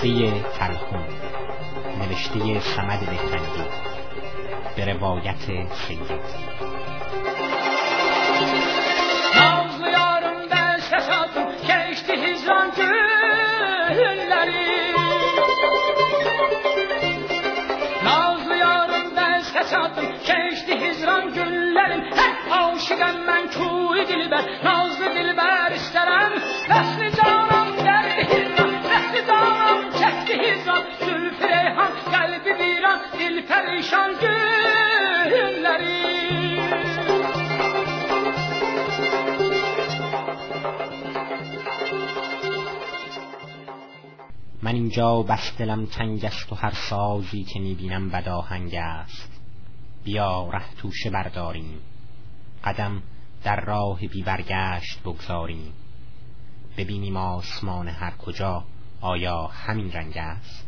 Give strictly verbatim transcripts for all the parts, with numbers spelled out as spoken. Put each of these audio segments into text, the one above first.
قصه تلخون نوشته صمد بهرنگی به روایت سید. Nazlı yarım ben ses attım, geçti hicran günleri. Nazlı yarım ben ses attım, geçti hicran günlerim. Her aşıkım ben kuy dilber, nazlı dilber isterim. Vesli canım derdi hicran, vesli canım çekti hicran. Zülfü reyhan, kalbi viran, dil perişan günleri. من اینجا بس دلم تنگ است و هر سازی که میبینم بداهنگ است. بیا ره توشه برداریم، قدم در راه بی برگشت بگذاریم. ببینیم آسمان هر کجا آیا همین رنگ است.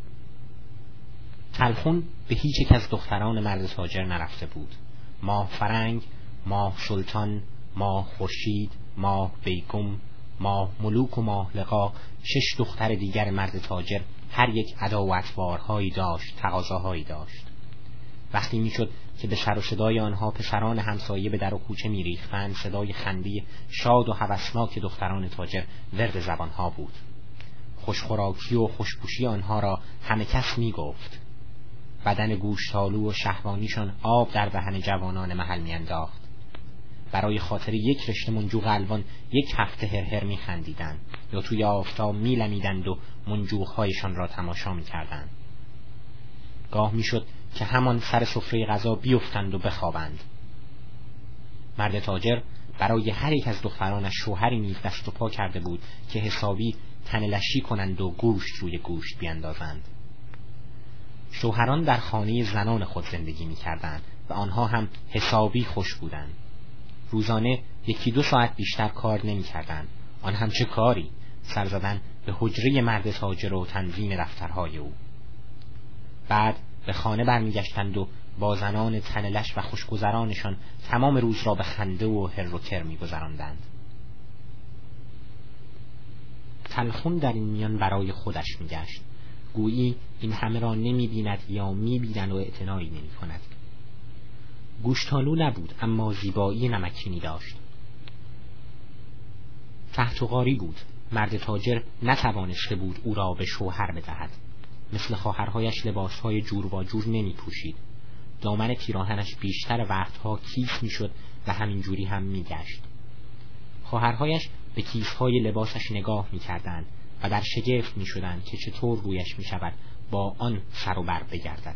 تلخون به هیچ یک از دختران مرد تاجر نرفته بود. ماه فرنگ، ماه سلطان، ماه خورشید، ماه بیگم، ماه ملوک و ماه لقا، شش دختر دیگر مرد تاجر هر یک ادا و اطوارهایی داشت، تقاضاهایی داشت. وقتی میشد که به سر و صدای آنها پسران همسایه به در و کوچه میریختند، صدای خنده شاد و هوسناک دختران تاجر ورد زبانها بود. خوشخوراکی و خوشپوشی آنها را همه کس میگفت. بدن گوشتالو و شهوانیشان آب در دهن جوانان محل میانداخت. برای خاطر یک رشته منجوق الوان یک هفته هر هر میخندیدند یا توی آفتاب میلمیدند و منجوقهایشان را تماشا میکردند. گاه میشد که همان سر سفره غذا بیفتند و بخوابند. مرد تاجر برای هر یک از دخترانش شوهری نیز دست و پا کرده بود که حسابی تنلشی کنند و گوشت روی گوشت بیندازند. شوهران در خانه زنان خود زندگی میکردند و آنها هم حسابی خوش بودند. روزانه یکی دو ساعت بیشتر کار نمی کردن. آن هم چه کاری؟ سر زدن به حجره مرد تاجر و تنظیم دفترهای او. بعد به خانه برمیگشتند و با زنان تنلش و خوشگذرانشان تمام روز را به خنده و هر و کر می گذراندند. تلخون در این میان برای خودش می گشت. گویی این همه را نمی بیند یا می بیند و اعتنایی نمی کند. گوشتالو نبود اما زیبایی نمکینی داشت. تحت و غاری بود. مرد تاجر نتوانسته بود او را به شوهر بدهد. مثل خواهرهایش لباسهای جور با جور نمی پوشید. دامن پیراهنش بیشتر وقتها کیس می شد و همین جوری هم می گشت. خواهرهایش به کیسهای لباسش نگاه می کردند و در شگفت می شدند که چطور رویش می شود با آن سر و بر بگردد.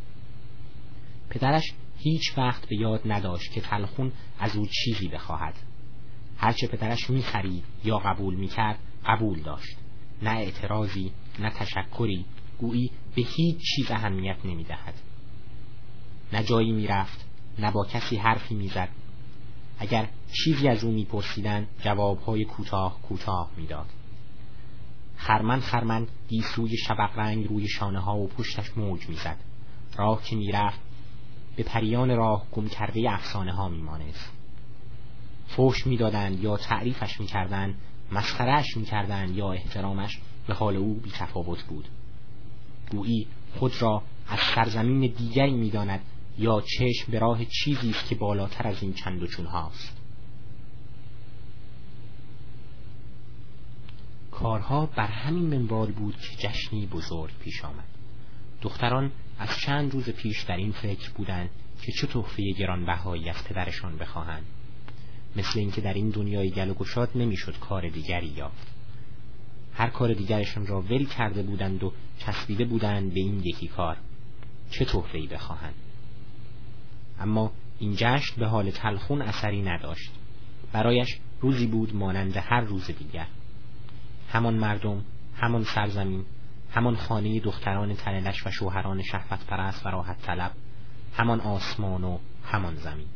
پدرش هیچ وقت به یاد نداشت که تلخون از او چیزی بخواهد. هرچه پدرش می خرید یا قبول می کرد قبول داشت. نه اعتراضی، نه تشکری، گویی به هیچ چیز اهمیت نمی دهد. نه جایی می رفت، نه با کسی حرفی می زد. اگر چیزی از او می پرسیدن جوابهای کوتاه کوتاه می داد. خرمن خرمن گیسوی شبق رنگ روی شانه ها و پشتش موج می زد. راه که می رفت به پریان راه گم کرده افسانه ها می مانست. فحش می دادند یا تعریفش می کردند، مسخره‌اش می کردند یا احترامش به حال او بی تفاوت بود. گویی خود را از سرزمین دیگری می داند یا چشم به راه چیزی است که بالاتر از این چند و چون هاست. کارها بر همین منوال بود که جشنی بزرگ پیش آمد. دختران از چند روز پیش در این فکر بودند که چه تحفه گرانبهایی از پدرشان بخواهند. مثل اینکه در این دنیای گل و گشاد نمیشد کار دیگری یافت. هر کار دیگرشان را ول کرده بودند و چسبیده بودند به این یکی کار. چه تحفه‌ای بخواهند؟ اما این جشن به حال تلخون اثری نداشت. برایش روزی بود مانند هر روز دیگر. همان مردم، همان سرزمین، همان خانه دختران تنلش و شوهران شهوت پرست و راحت طلب، همان آسمان و همان زمین.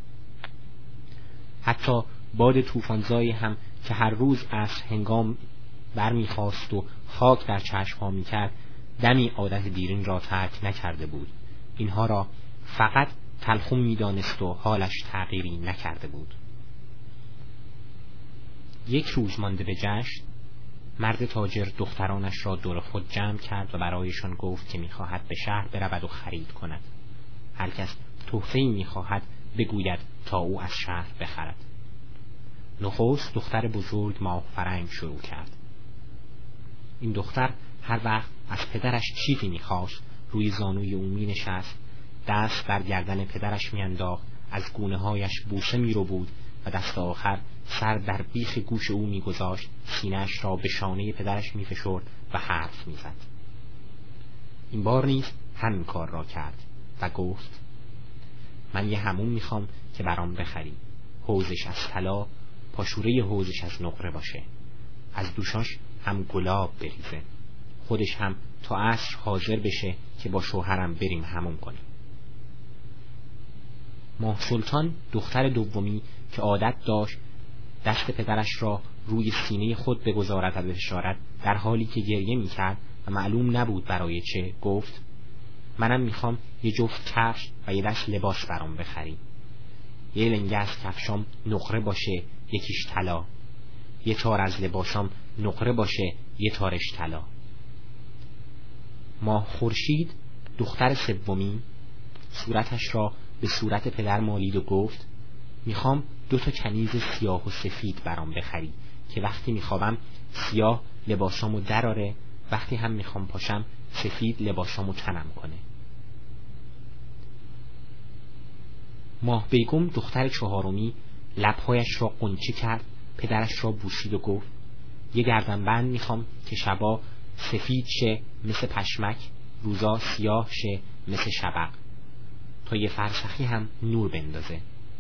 حتی باد طوفانزایی هم که هر روز عصر هنگام برمیخواست و خاک در چشم‌ها می‌کرد، دمی عادت دیرین را ترک نکرده بود. اینها را فقط تلخون می‌دانست و حالش تغییری نکرده بود. یک روز مانده به جشن، مرد تاجر دخترانش را دور خود جمع کرد و برایشان گفت که می‌خواهد به شهر برود و خرید کند. هر کس تحفه‌ای می‌خواهد بگوید تا او از شهر بخرد. نخست دختر بزرگ ماه فرنگ شروع کرد. این دختر هر وقت از پدرش چیزی می‌خواست روی زانوی او می‌نشست، دست بر گردن پدرش می‌انداخت، از گونه‌هایش بوسه می‌ربود و دست آخر سر در بیخ گوش او می‌گذاشت، سینه‌اش را به شانه پدرش می‌فشرد و حرف می‌زد. این بار نیز همین کار را کرد و گفت: من یه حموم می‌خوام که برام بخری. حوضش از طلا، پاشوره حوضش از نقره باشه. از دوشاش هم گلاب بریزه. خودش هم تا عصر حاضر بشه که با شوهرم بریم حموم کنیم. ماه سلطان دختر دومی که عادت داشت دست پدرش را روی سینه خود بگذارد و بفشارد، در حالی که گریه می‌کرد و معلوم نبود برای چه، گفت: منم میخوام یه جفت کفش و یه دست لباس برام بخری. یه لنگه از کفشام نقره باشه، یکیش طلا. یه تار از لباسام نقره باشه، یه تارش طلا. ماه خورشید دختر سومی صورتش را به صورت پدر مالید و گفت: میخوام دو تا کنیز سیاه و سفید برام بخری که وقتی میخوابم سیاه لباسامو دراره، وقتی هم میخوام پاشم سفید لباسامو تنم کنه. ماه بیگم دختر چهارمی لبهایش را قنچه کرد، پدرش را بوسید و گفت: یه گردنبند میخوام که شبا سفید شه مثل پشمک، روزا سیاه شه مثل شبق، تا یه فرسخی هم نور بندازه.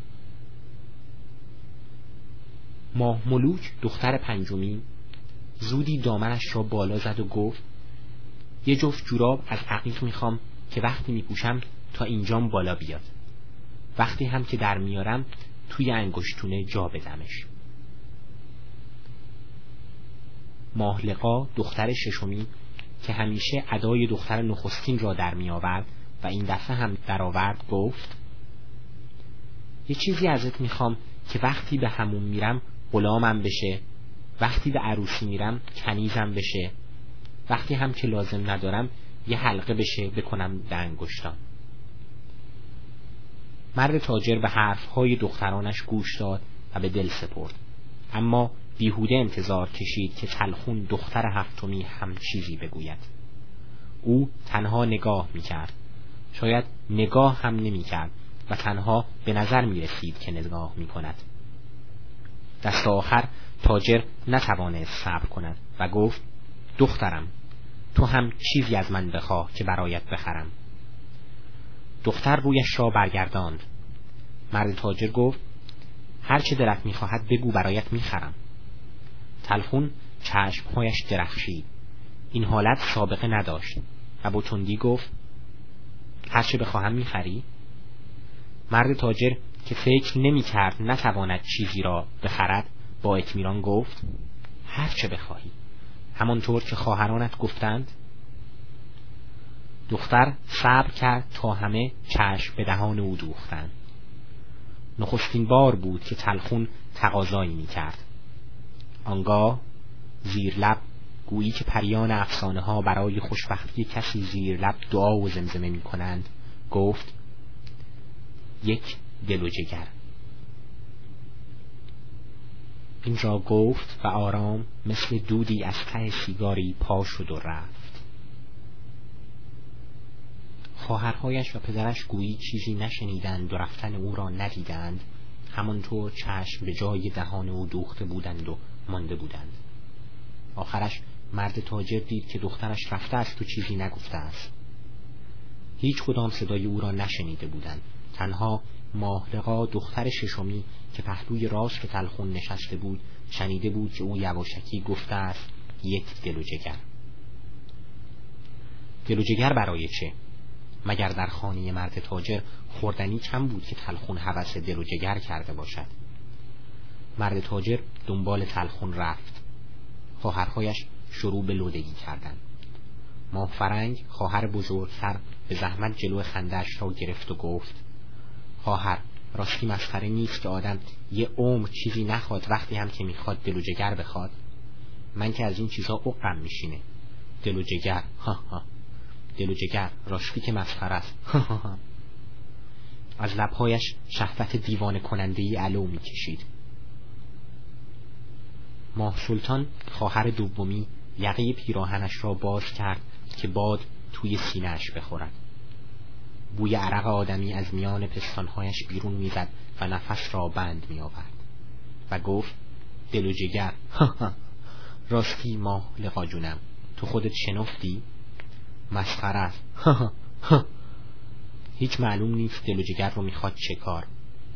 ماه ملوک دختر پنجمی زودی دامنش را بالا زد و گفت: یه جفت جوراب از عقیق میخوام که وقتی میپوشم تا اینجام بالا بیاد، وقتی هم که در میارم توی انگشتونه جا بدمش. ماه لقا دختر ششمی که همیشه ادای دختر نخستین را در میآورد و این دفعه هم در آورد، گفت: یه چیزی ازت میخوام که وقتی به حموم میرم غلامم بشه، وقتی به عروسی میرم کنیزم بشه، وقتی هم که لازم ندارم یه حلقه بشه بکنم به انگشتام. مرد تاجر به حرفهای دخترانش گوش داد و به دل سپرد، اما بیهوده انتظار کشید که تلخون دختر هفتمی هم چیزی بگوید. او تنها نگاه میکرد، شاید نگاه هم نمیکرد و تنها به نظر میرسید که نگاه میکند. دست آخر تاجر نتوانست صبر کند و گفت: دخترم، تو هم چیزی از من بخواه که برایت بخرم. دختر رویش را برگرداند. مرد تاجر گفت: هر چه دلت میخواهد بگو برایت میخرم. تلخون چشمهایش درخشید، این حالت سابقه نداشت و با تندی گفت: هر چه بخواهم میخری؟ مرد تاجر که فکر نمیکرد نتواند چیزی را بخرد با اطمینان گفت: هر چه بخواهی، همانطور که خواهرانت گفتند. دختر صبر کرد تا همه چشم به دهان او دوختند. نخستین بار بود که تلخون تقاضایی میکرد. آنگاه زیر لب، گویی که پریان افسانه ها برای خوشبختی کسی زیر لب دعا و زمزمه می کنند، گفت: یک دل و جگر. این را گفت و آرام مثل دودی از ته سیگاری پا شد و رفت. خواهرهایش و پدرش گویی چیزی نشنیدند و رفتن او را ندیدند، همانطور چشم به جای دهان او دوخته بودند و مانده بودند. آخرش مرد تاجر دید که دخترش رفته است و چیزی نگفته است. هیچ کدام صدای او را نشنیده بودند، تنها ماه لقا دختر ششمی که پهلوی راست که تلخون نشسته بود شنیده بود که او یواشکی گفته است: یک دل و جگر. دل و جگر برای چه؟ مگر در خانه مرد تاجر خوردنی کم بود که تلخون هوس دل و جگر کرده باشد؟ مرد تاجر دنبال تلخون رفت. خواهرهایش شروع به لودگی کردند. ماه فرنگ خواهر بزرگتر به زحمت جلو خنده‌اش را گرفت و گفت: خواهر، راستی مسخره نیست که آدم یه عمر چیزی نخواد وقتی هم که میخواد دل و جگر بخواد؟ من که از این چیزا عقم میشینه. دل و جگر، ها ها، دل و جگر، راستی که مسخره است. از لبهایش شهوت دیوانه کننده‌ای علو میکشید. ماه سلطان خواهر دومی یقه پیراهنش را باز کرد که باد توی سینه‌اش بخورد. بوی عرق آدمی از میان پستانهایش بیرون میزد و نفس را بند میآورد و گفت دل و جگر، راستی ماه لقا جونم، تو خودت شنفتی؟ مسخره است. هیچ معلوم نیست دل و جگر رو میخواد چه کار.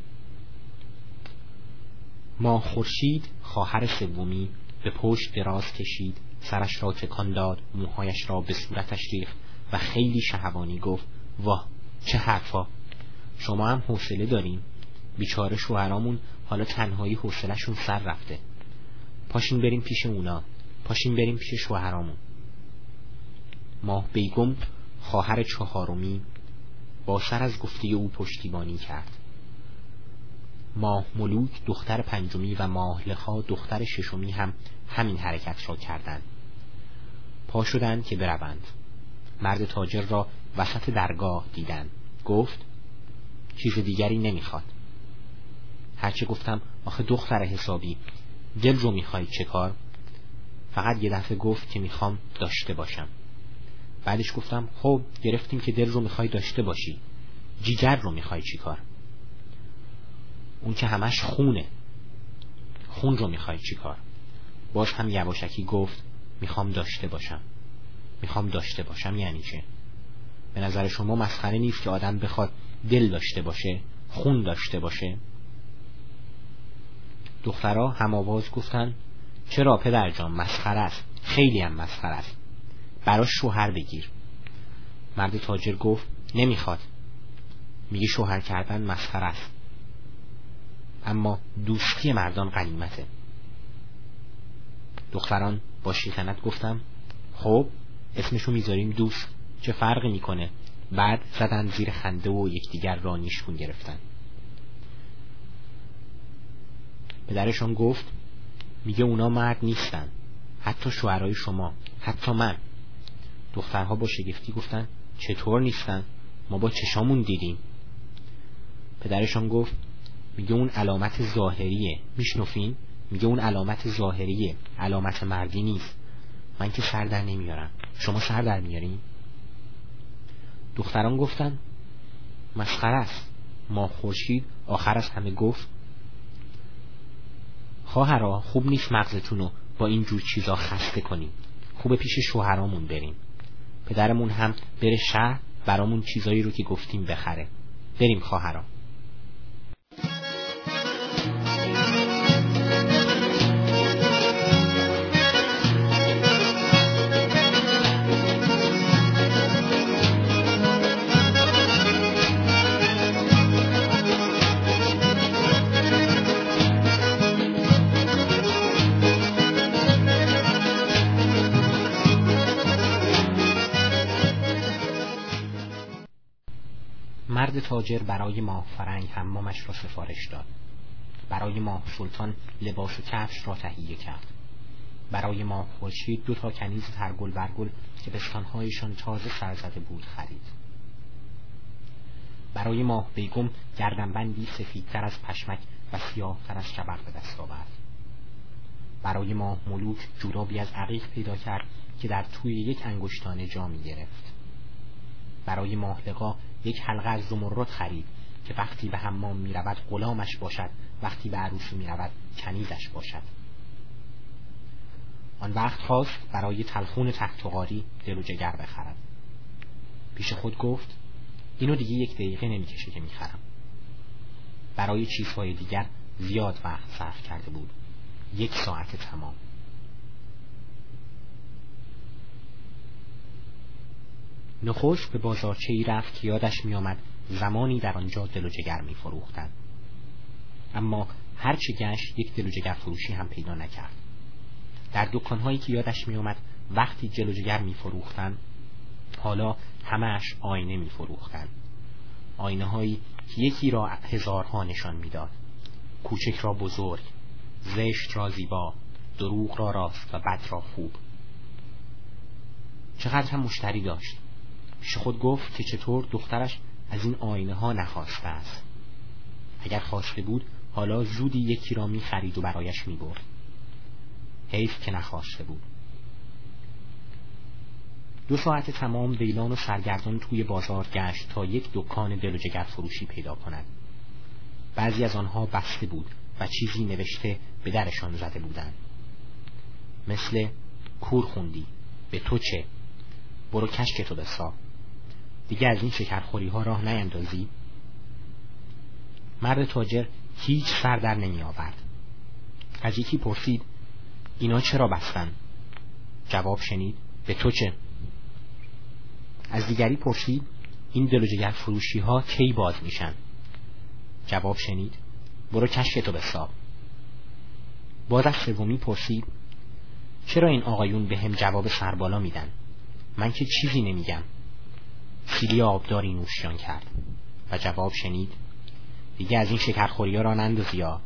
ماه خورشید خواهر سومی به پشت دراز کشید، سرش را تکان داد، موهایش را به صورتش ریخت و خیلی شهوانی گفت واه چه حرفا، شما هم حوصله دارین؟ بیچاره شوهرامون حالا تنهایی حوصله‌شون سر رفته. پاشین بریم پیش اونا، پاشین بریم پیش شوهرامون. ماه بیگم خواهر چهارمی با سر از گفته او پشتیبانی کرد. ماه ملوک دختر پنجمی و ماه لخا دختر ششمی هم همین حرکت را کردند. پا شدند که بروند. مرد تاجر را وسط درگاه دیدند. گفت چیز دیگری نمیخواد. هرچه گفتم آخه دختر حسابی، دل رو میخوای چه کار؟ فقط یه دفعه گفت که میخوام داشته باشم. بعدش گفتم خب گرفتیم که دل رو میخوای داشته باشی، جیگر رو میخوای چی کار؟ اون که همش خونه، خون رو میخوای چی کار؟ باز هم یواشکی گفت میخوام داشته باشم. میخوام داشته باشم یعنی چه؟ به نظر شما مسخره نیست که آدم بخواد دل داشته باشه، خون داشته باشه؟ دخترها هم آواز گفتن چرا پدر جان، مسخره است، خیلی هم مسخره است، براش شوهر بگیر. مرد تاجر گفت نمیخواد، میگه شوهر کردن مسخره است، اما دوستی مردان غنیمته. دختران با شیطنت گفتم خب اسمشو میذاریم دوست، چه فرقی میکنه؟ بعد زدن زیر خنده و یکدیگر را نیشگون گرفتن. پدرشون گفت میگه اونا مرد نیستن، حتی شوهرای شما، حتی من. دخترها با شگفتی گفتن چطور نیستن؟ ما با چشامون دیدیم. پدرشون گفت میگه اون علامت ظاهریه، میشنفین؟ میگه اون علامت ظاهریه، علامت مردی نیست. من که سر در نمیارم، شما سر در میارین؟ دختران گفتن مسخره است. ماه خورشید آخر از همه گفت خواهرها خوب نیست مغزتونو با این جور چیزا خسته کنیم، خوبه پیش شوهرامون بریم، پدرمون هم بره شهر برامون چیزایی رو که گفتیم بخره. بریم خواهرها. مرد تاجر برای ماه فرنگ حمامش را سفارش داد. برای ماه سلطان لباس و کفش را تهیه کرد. برای ماه خورشید دو تا کنیز ترگل برگل که پستانهایشان تازه سر زده بود خرید. برای ماه بیگم گردنبندی سفیدتر از پشمک و سیاهتر از شبق به دست آورد. برای ماه ملوک جورابی از عقیق پیدا کرد که در توی یک انگشتانه جا می گرفت. برای ماه لقا یک حلقه از زمرد خرید که وقتی به حمام می رود غلامش باشد، وقتی به عروسی می رود کنیزش باشد. آن وقت خواست برای تلخون تختغاری دل و جگر بخرد. پیش خود گفت اینو دیگه یک دقیقه نمی کشه که می خرم. برای چیزهای دیگر زیاد وقت صرف کرده بود، یک ساعت تمام. نخست به بازارچه ای رفت که یادش می آمد زمانی در آنجا دل و جگر می فروختند. اما هرچه گشت یک دل و جگر فروشی هم پیدا نکرد. در دکانهایی که یادش می آمد وقتی دل و جگر می فروختند، حالا همه‌اش آینه می فروختند. آینه هایی که یکی را هزارها نشان می داد. کوچک را بزرگ، زشت را زیبا، دروغ را راست و بد را خوب. چقدر هم مشتری داشت. پیش خود گفت که چطور دخترش از این آینه ها نخواسته است. اگر خواسته بود حالا زودی یکی را می خرید و برایش می برد. حیف که نخواسته بود. دو ساعت تمام ویلان و سرگردان توی بازار گشت تا یک دکان دل و جگر فروشی پیدا کند. بعضی از آنها بسته بود و چیزی نوشته به درشان زده بودند. مثل کور خوندی، به تو چه؟ برو کشک تو بسا. دیگه از این شکرخوری ها راه نیندازی؟ مرد تاجر هیچ سر در نمی آورد. از یکی پرسید اینا چرا بستن؟ جواب شنید به تو چه؟ از دیگری پرسید این دل و جگر فروشی ها کی باز میشن؟ جواب شنید برو کشک تو بسا. باز از سومی پرسید چرا این آقایون به هم جواب سربالا میدن؟ من که چیزی نمیگم. سیلی آبداری نوشیان کرد و جواب شنید دیگه از این شکرخوری ها را نندازی ها.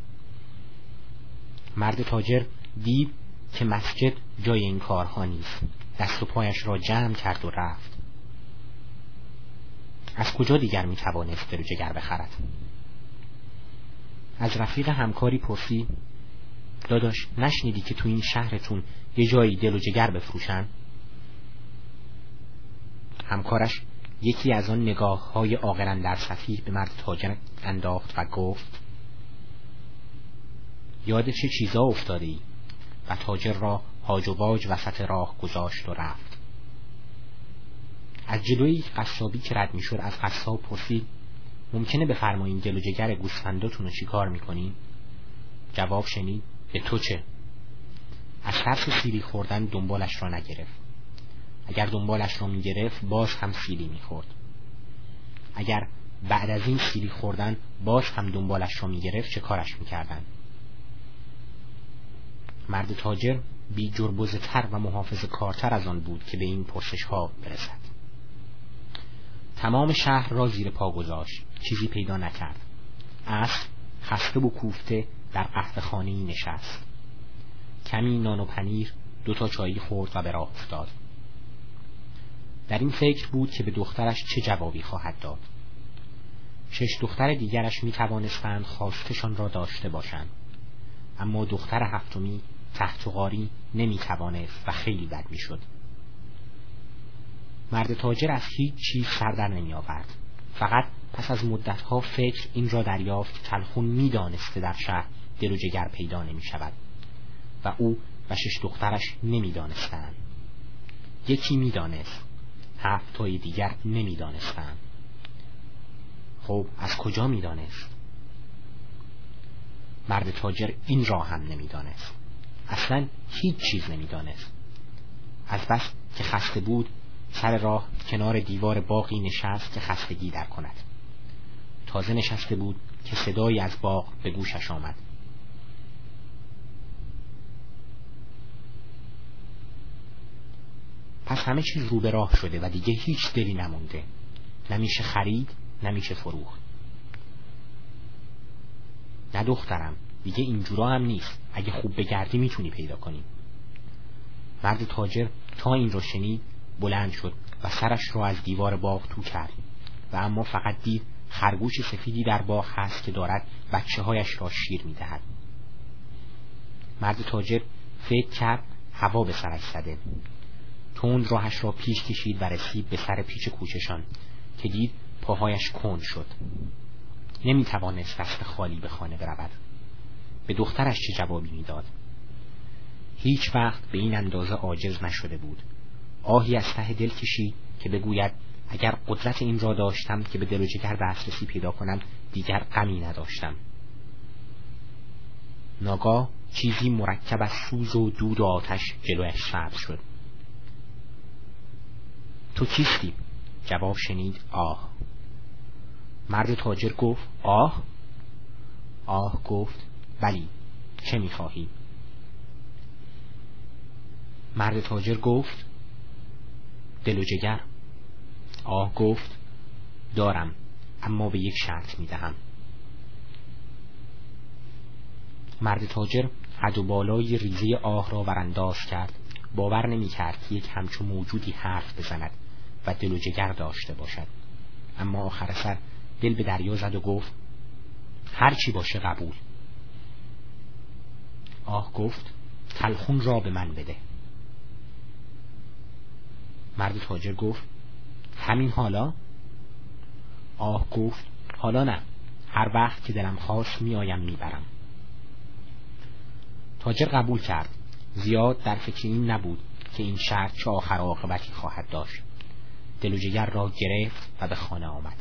مرد تاجر دید که مسجد جای این کارها نیست. دست و پایش را جمع کرد و رفت. از کجا دیگر می توانست دل و جگر بخرد؟ از رفیق همکاری پرسید داداش نشنیدی که تو این شهرتون یه جایی دل و جگر بفروشن؟ همکارش یکی از آن نگاه های آقرن در صفیر به مرد تاجر انداخت و گفت یاد چه چیزا افتاده ای؟ و تاجر را هاج و واج وسط راه گذاشت و رفت. از جلوی قصابی که رد می شد از قصاب پرسید ممکنه بفرمایین دل و جگر گوسفنداتون رو چی کار می کنین؟ جواب شنید به تو چه؟ از ترس سیلی خوردن دنبالش را نگرفت. اگر دنبالش را می گرفت باز هم سیلی می خورد. اگر بعد از این سیلی خوردن باز هم دنبالش را می گرفت چه کارش می کردن؟ مرد تاجر بی جربوزه تر و محافظ کارتر از آن بود که به این پرسش ها برسد. تمام شهر را زیر پا گذاشت. چیزی پیدا نکرد. عصر خسته و کوفته در قهوه خانه‌ای نشست. کمی نان و پنیر، دو تا چایی خورد و به راه افتاد. در این فکر بود که به دخترش چه جوابی خواهد داد. شش دختر دیگرش می توانستند خواستشان را داشته باشند، اما دختر هفتمی تحت و غاری نمی توانست و خیلی بد می شد. مرد تاجر از هیچ چیز سر در نمی آورد. فقط پس از مدتها فکر این را دریافت تلخون می دانسته در شهر دل و جگر پیدا نمی شود و او و شش دخترش نمی دانستند. یکی می دانست، هفت تای دیگر نمی دانستند. خب از کجا می دانست؟ مرد تاجر این را هم نمی دانست. اصلا هیچ چیز نمی دانست. از بس که خسته بود سر راه کنار دیوار باغی نشست که خستگی در کند. تازه نشسته بود که صدایی از باغ به گوشش آمد. پس همه چیز رو به راه شده و دیگه هیچ دلی نمونده. نمیشه خرید، نمیشه فروخت. نه دخترم، دیگه اینجورا هم نیست. اگه خوب بگردی میتونی پیدا کنی. مرد تاجر تا این رو شنید بلند شد و سرش رو از دیوار باغ تو کرد و اما فقط دید خرگوش سفیدی در باغ هست که دارد بچه هایش را شیر میدهد. مرد تاجر فکر کرد هوا به سرش زده. تند راهش را پیش کشید و رسید به سر پیچ کوچشان که دید پاهایش کند شد. نمیتوانست دست خالی به خانه برود. به دخترش چه جوابی میداد؟ هیچ وقت به این اندازه عاجز نشده بود. آهی از ته دل کشید که بگوید اگر قدرت این را داشتم که به دل و جگر دسترسی پیدا کنم دیگر غمی نداشتم. ناگاه چیزی مرکب از سوز و دود و آتش جلویش سبز شد. تو کیستی؟ جواب شنید آه. مرد تاجر گفت آه؟ آه گفت بلی، چه میخواهی؟ مرد تاجر گفت دل و جگر. آه گفت دارم، اما به یک شرط میدهم. مرد تاجر قد و بالای ریزه آه را برانداز کرد. باور نمی کرد که یک همچو موجودی حرف بزند و دل و جگر داشته باشد. اما آخر سر دل به دریا زد و گفت هر چی باشه قبول. آه گفت تلخون را به من بده. مرد تاجر گفت همین حالا؟ آه گفت حالا نه، هر وقت که دلم خواست می آیم می برم. تاجر قبول کرد. زیاد در فکر این نبود که این شرط چه آخر عاقبتی خواهد داشت. دل و جگر را گرفت و به خانه آمد.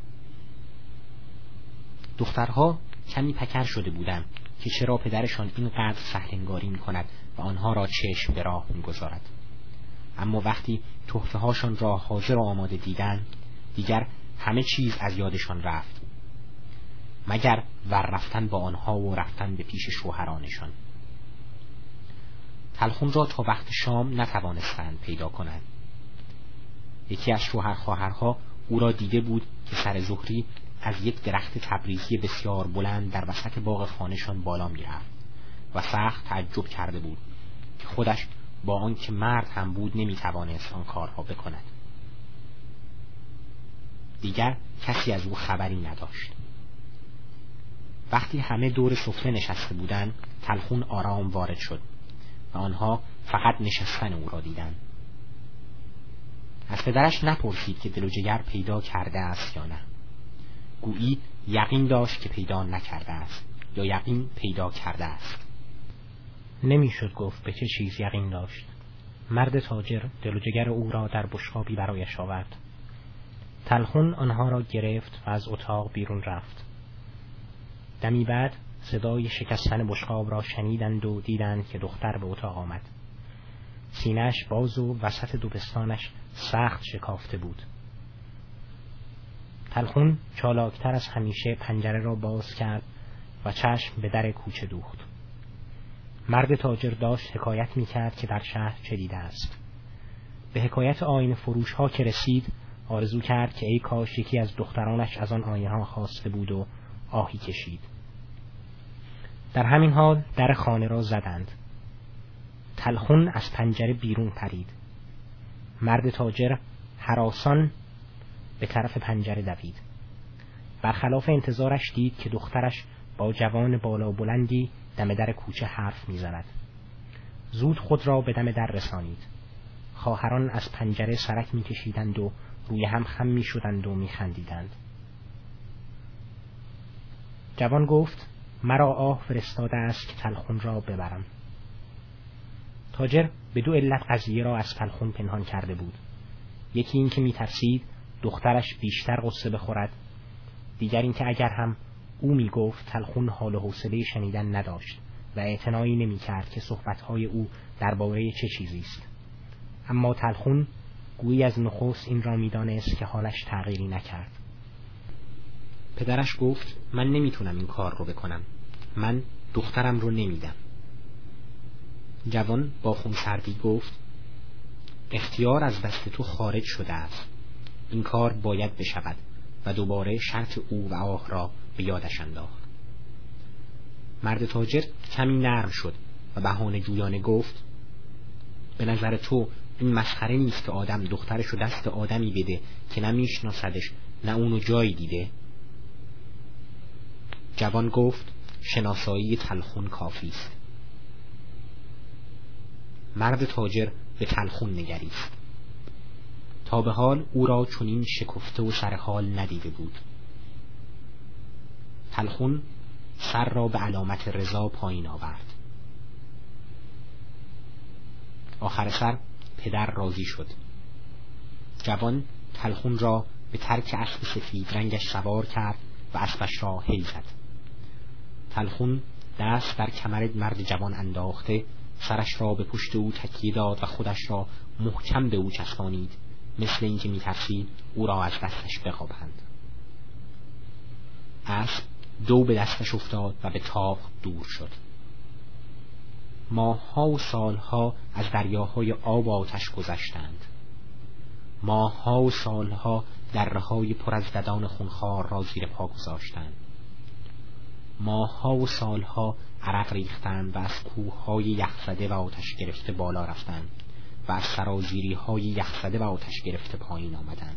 دخترها کمی پکر شده بودند که چرا پدرشان اینقدر سهلنگاری می کند و آنها را چشم به راه می گذارد. اما وقتی تحفه هاشان را حاضر و آماده دیدند، دیگر همه چیز از یادشان رفت، مگر ور رفتن با آنها و رفتن به پیش شوهرانشان. تلخون را تا وقت شام نتوانستند پیدا کنند. یکی از شوهر خواهرها او را دیده بود که سر ظهری از یک درخت تبریزی بسیار بلند در وسط باغ خانه‌شان بالا می‌رفت و سخت تعجب کرده بود که خودش با آنکه مرد هم بود نمی‌توانست آن کارها بکند. دیگر کسی از او خبری نداشت. وقتی همه دور سفره نشسته بودند، تلخون آرام وارد شد و آنها فقط نشستن او را دیدند. از پدرش نپرسید که دل و جگر پیدا کرده است یا نه. گویی یقین داشت که پیدا نکرده است یا یقین پیدا کرده است. نمیشد گفت به چه چیز یقین داشت. مرد تاجر دل و جگر او را در بشقابی برایش آورد. تلخون آنها را گرفت و از اتاق بیرون رفت. دمی بعد صدای شکستن بشقاب را شنیدند و دیدند که دختر به اتاق آمد. سینه‌اش باز و وسط دو پستانش سخت شکافته بود. تلخون چالاکتر از همیشه پنجره را باز کرد و چشم به در کوچه دوخت. مرد تاجر داشت حکایت می کرد که در شهر چه دیده است. به حکایت آینه فروش ها که رسید، آرزو کرد که ای کاش یکی از دخترانش از آن آینه ها خواسته بود و آهی کشید. در همین حال در خانه را زدند. تلخون از پنجره بیرون پرید. مرد تاجر هراسان به طرف پنجره دوید. برخلاف انتظارش دید که دخترش با جوان بالا بلندی دم در کوچه حرف می‌زند. زود خود را به دم در رسانید. خواهران از پنجره سرک می‌کشیدند و روی هم خم می‌شدند و می‌خندیدند. جوان گفت مرا آه فرستاده است که تلخون را ببرم. تاجر به دو علت قضیه را از تلخون پنهان کرده بود. یکی این که می‌ترسید دخترش بیشتر غصه بخورد، دیگر این که اگر هم او میگفت تلخون حال و حوصله شنیدن نداشت و اعتنایی نمی‌کرد که صحبت‌های او درباره چه چیزی است. اما تلخون گویی از نخست این را می‌دانست که حالش تغییری نکرد. پدرش گفت من نمیتونم این کار رو بکنم، من دخترم رو نمیدم. جوان با خونسردی گفت اختیار از دست تو خارج شده است، این کار باید بشود و دوباره شرط او و آه را به یادش انداخت. مرد تاجر کمی نرم شد و بهانه جویانه گفت به نظر تو این مسخره نیست که آدم دخترشو دست آدمی بده که نمیشناسدش نه اونو جایی دیده؟ جوان گفت شناسایی تلخون کافی است. مرد تاجر به تلخون نگریست. تا به حال او را چنین شکفته و سر حال ندیده بود. تلخون سر را به علامت رضا پایین آورد. آخر سر پدر راضی شد. جوان تلخون را به ترک اسب سفید رنگش سوار کرد و اسبش را هل زد. تلخون دست در کمر مرد جوان انداخته، سرش را به پشت او تکیه داد و خودش را محکم به او چسبانید، مثل اینکه می‌ترسید او را از دستش بقاپند. اسب دو به دستش افتاد و به تاق دور شد. ماه‌ها و سالها از دریاهای آب و آتش گذشتند. ماه‌ها و سالها دره‌های پر از ددان خونخوار را زیر پا گذاشتند. ماه‌ها و سالها عرق ریختند و از کوه‌های یخزده و آتش گرفته بالا رفتند و از سرازیری‌های یخزده و آتش گرفته پایین آمدند.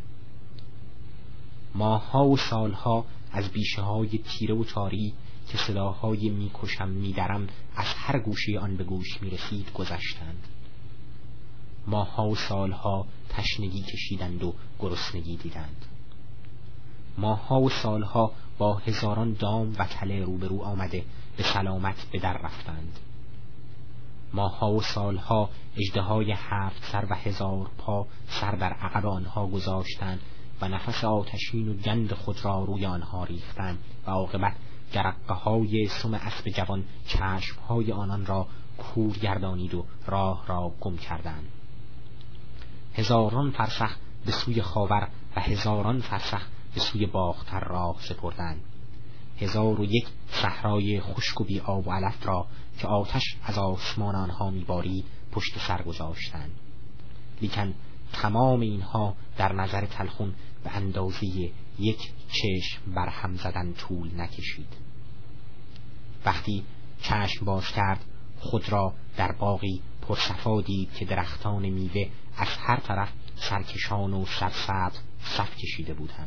ماه‌ها و سالها از بیشه‌های تیره و تاری که صداهای میکشم میدرم از هر گوشه آن به گوش میرسید گذشتند. ماه‌ها و سالها تشنگی کشیدند و گرسنگی دیدند. ماه‌ها و سالها با هزاران دام و تله روبرو آمده به سلامت به در رفتند. ماه‌ها و سالها اژدهای هفت سر و هزار پا سر بر عقب آنها گذاشتند و نفس آتشین و گند خود را روی آنها ریختند و عاقبت جرقه‌های سم اسب جوان چشم‌های آنان را کور گردانید و راه را گم کردند. هزاران فرسخ به سوی خاور و هزاران فرسخ به سوی باختر راه سپردند. هزار و یک صحرای خشک و بی آب و علف را که آتش از آسمان آنها میبارید پشت سر گذاشتند. لیکن تمام اینها در نظر تلخون به اندازه یک چشم بر هم زدن طول نکشید. وقتی چشم باز کرد خود را در باغی پرصفا دید که درختان میوه از هر طرف سرکشان و سرسبز صف کشیده بودند.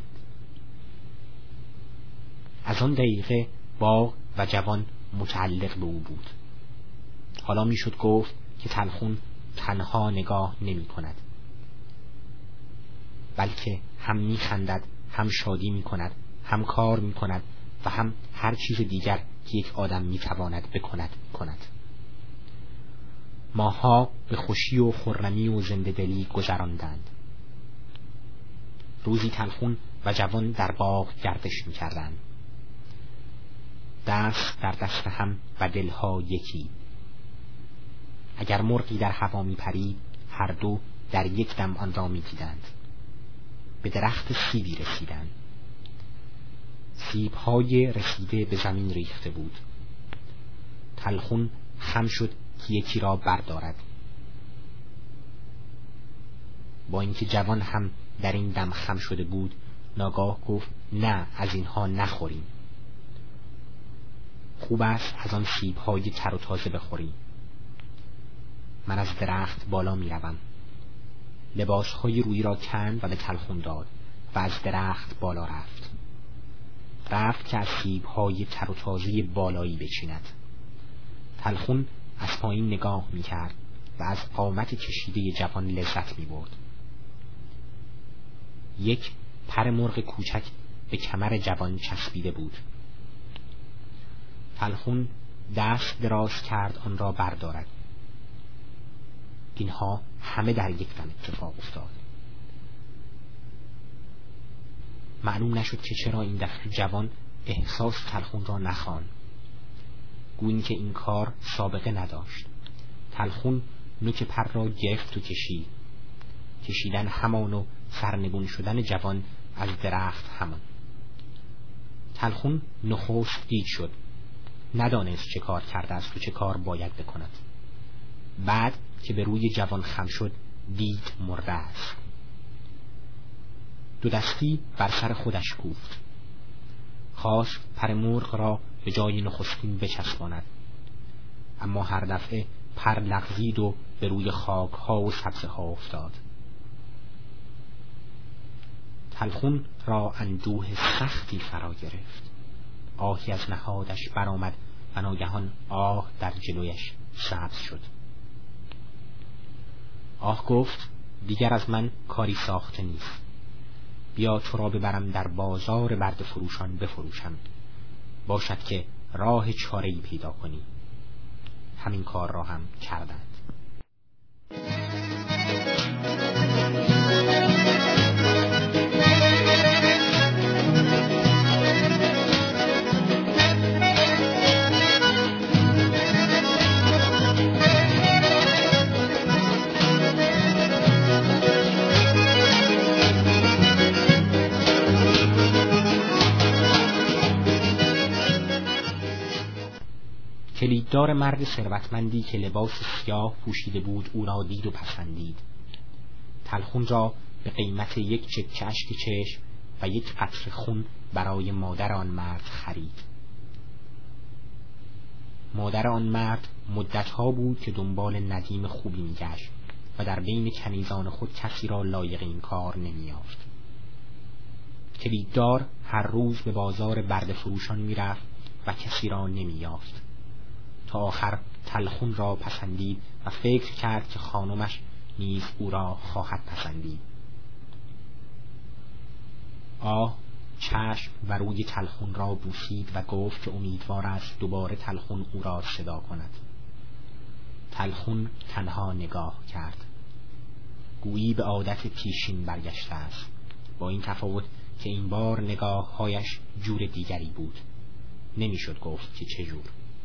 از آن دقیقه باغ و جوان متعلق به او بود. حالا میشد گفت که تلخون تنها نگاه نمی کند، بلکه هم می خندد، هم شادی می کند، هم کار می کند و هم هر چیز دیگر که یک آدم می تواند بکند کند. ماها به خوشی و خرمی و زنده دلی گذراندند. روزی تلخون و جوان در باغ گردش می کردند، دست در دست هم و دلها یکی. اگر مرغی در هوا می پرید هر دو در یک دم آن را می دیدند. به درخت سیبی رسیدند. سیب‌های رسیده به زمین ریخته بود. تلخون خم شد که یکی را بردارد. با اینکه جوان هم در این دم خم شده بود، ناگاه گفت نه، از اینها نخوریم. خوب است از آن سیب‌های تر و تازه بخوریم. من از درخت بالا می روم. لباسهای روی را کند و به تلخون داد و از درخت بالا رفت. رفت که از سیب‌های تر و تازه بالایی بچیند. تلخون از پایین نگاه می کرد و از قامت کشیده جوان لذت می برد. یک پر مرغ کوچک به کمر جوان چسبیده بود. تلخون دست دراز کرد آن را بردارد. اینها همه در یک دم اتفاق افتاد. معلوم نشد که چرا این دفعه جوان احساس تلخون را نخواند، گویی که این کار سابقه نداشت. تلخون نوک پر را گرفت و کشید. کشیدن همان و سرنگون شدن جوان از درخت همان. تلخون نخست گیج شد، ندانست چه کار کرده است و چه کار باید بکند. بعد که به روی جوان خم شد دید مرده است. دو دستی بر سر خودش کوفت. خواست پر مرغ را به جای نخستین بچسباند، اما هر دفعه پر لغزید و به روی خاک ها و سبزه ها افتاد. تلخون را اندوه سختی فرا گرفت. آهی از نهادش برآمد و ناگهان آه در جلویش سبز شد. آه گفت دیگر از من کاری ساخته نیست. بیا تو را ببرم در بازار برده فروشان بفروشم، باشد که راه چاره‌ای پیدا کنی. همین کار را هم کردند. کلیددار مرد ثروتمندی که لباس سیاه پوشیده بود او را دید و پسندید. تلخون را به قیمت یک چکه اشک چشم و یک قطره خون برای مادر آن مرد خرید. مادر آن مرد مدتها بود که دنبال ندیم خوبی می‌گشت و در بین کنیزان خود کسی را لایق این کار نمی‌یافت. کلیددار هر روز به بازار برده فروشان می‌رفت و کسی را نمی‌یافت، تا آخر تلخون را پسندید و فکر کرد که خانمش نیز او را خواهد پسندید. آه چشم و روی تلخون را بوسید و گفت که امیدوار است دوباره تلخون او را صدا کند. تلخون تنها نگاه کرد، گویی به عادت پیشین برگشته است، با این تفاوت که این بار نگاه‌هایش جور دیگری بود. نمیشد گفت که چجور.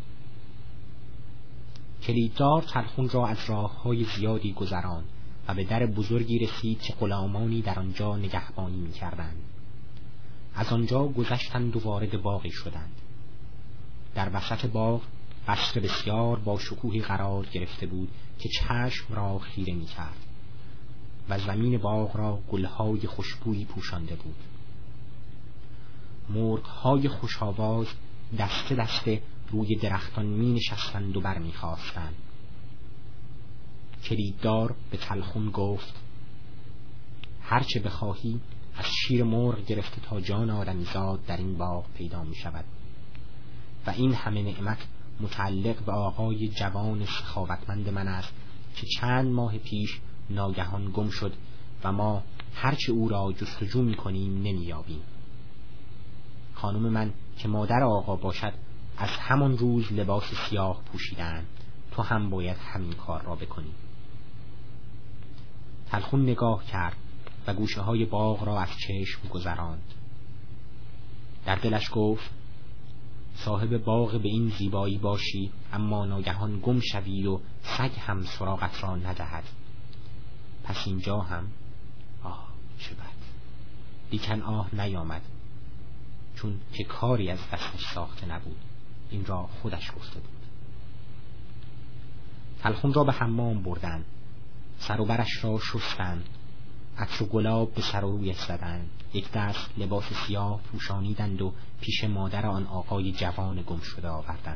کلیددار تلخون را از راه‌های زیادی گذراند و به در بزرگی رسید که غلامانی در آنجا نگهبانی می‌کردند. از آنجا گذشتند و وارد باغی شدند. در وسط باغ قصر بسیار با شکوهی قرار گرفته بود که چشم را خیره می‌کرد و زمین باغ را گل‌های خوشبویی پوشانده بود. مرغ‌های خوش‌آواز دسته دسته روی درختان می‌نشستند و برمی‌خاستند. کلیددار به تلخون گفت: هر چه بخواهی از شیر مرغ گرفته تا جان آدمیزاد در این باغ پیدا می شود و این همه نعمت متعلق به آقای جوان سخاوتمند من است که چند ماه پیش ناگهان گم شد و ما هرچه او را جستجو می کنیم نمی یابیم. خانم من که مادر آقا باشد از همان روز لباس سیاه پوشیدند، تو هم باید همین کار را بکنی. تلخون نگاه کرد و گوشه های باغ را از چشم گذراند. در دلش گفت: صاحب باغ به این زیبایی باشی اما ناگهان گم شوی و سگ هم سراغت را ندهد. پس اینجا هم آه چه بد. لیکن آه نیامد، چون که کاری از دستش ساخته نبود، این را خودش گفته بود. تلخون را به حمام بردند، سر و برش را شستند، عطر و گلاب به سر و رویش زدند، یک دست لباس سیاه پوشانیدند و پیش مادر آن آقای جوان گم شده آوردند.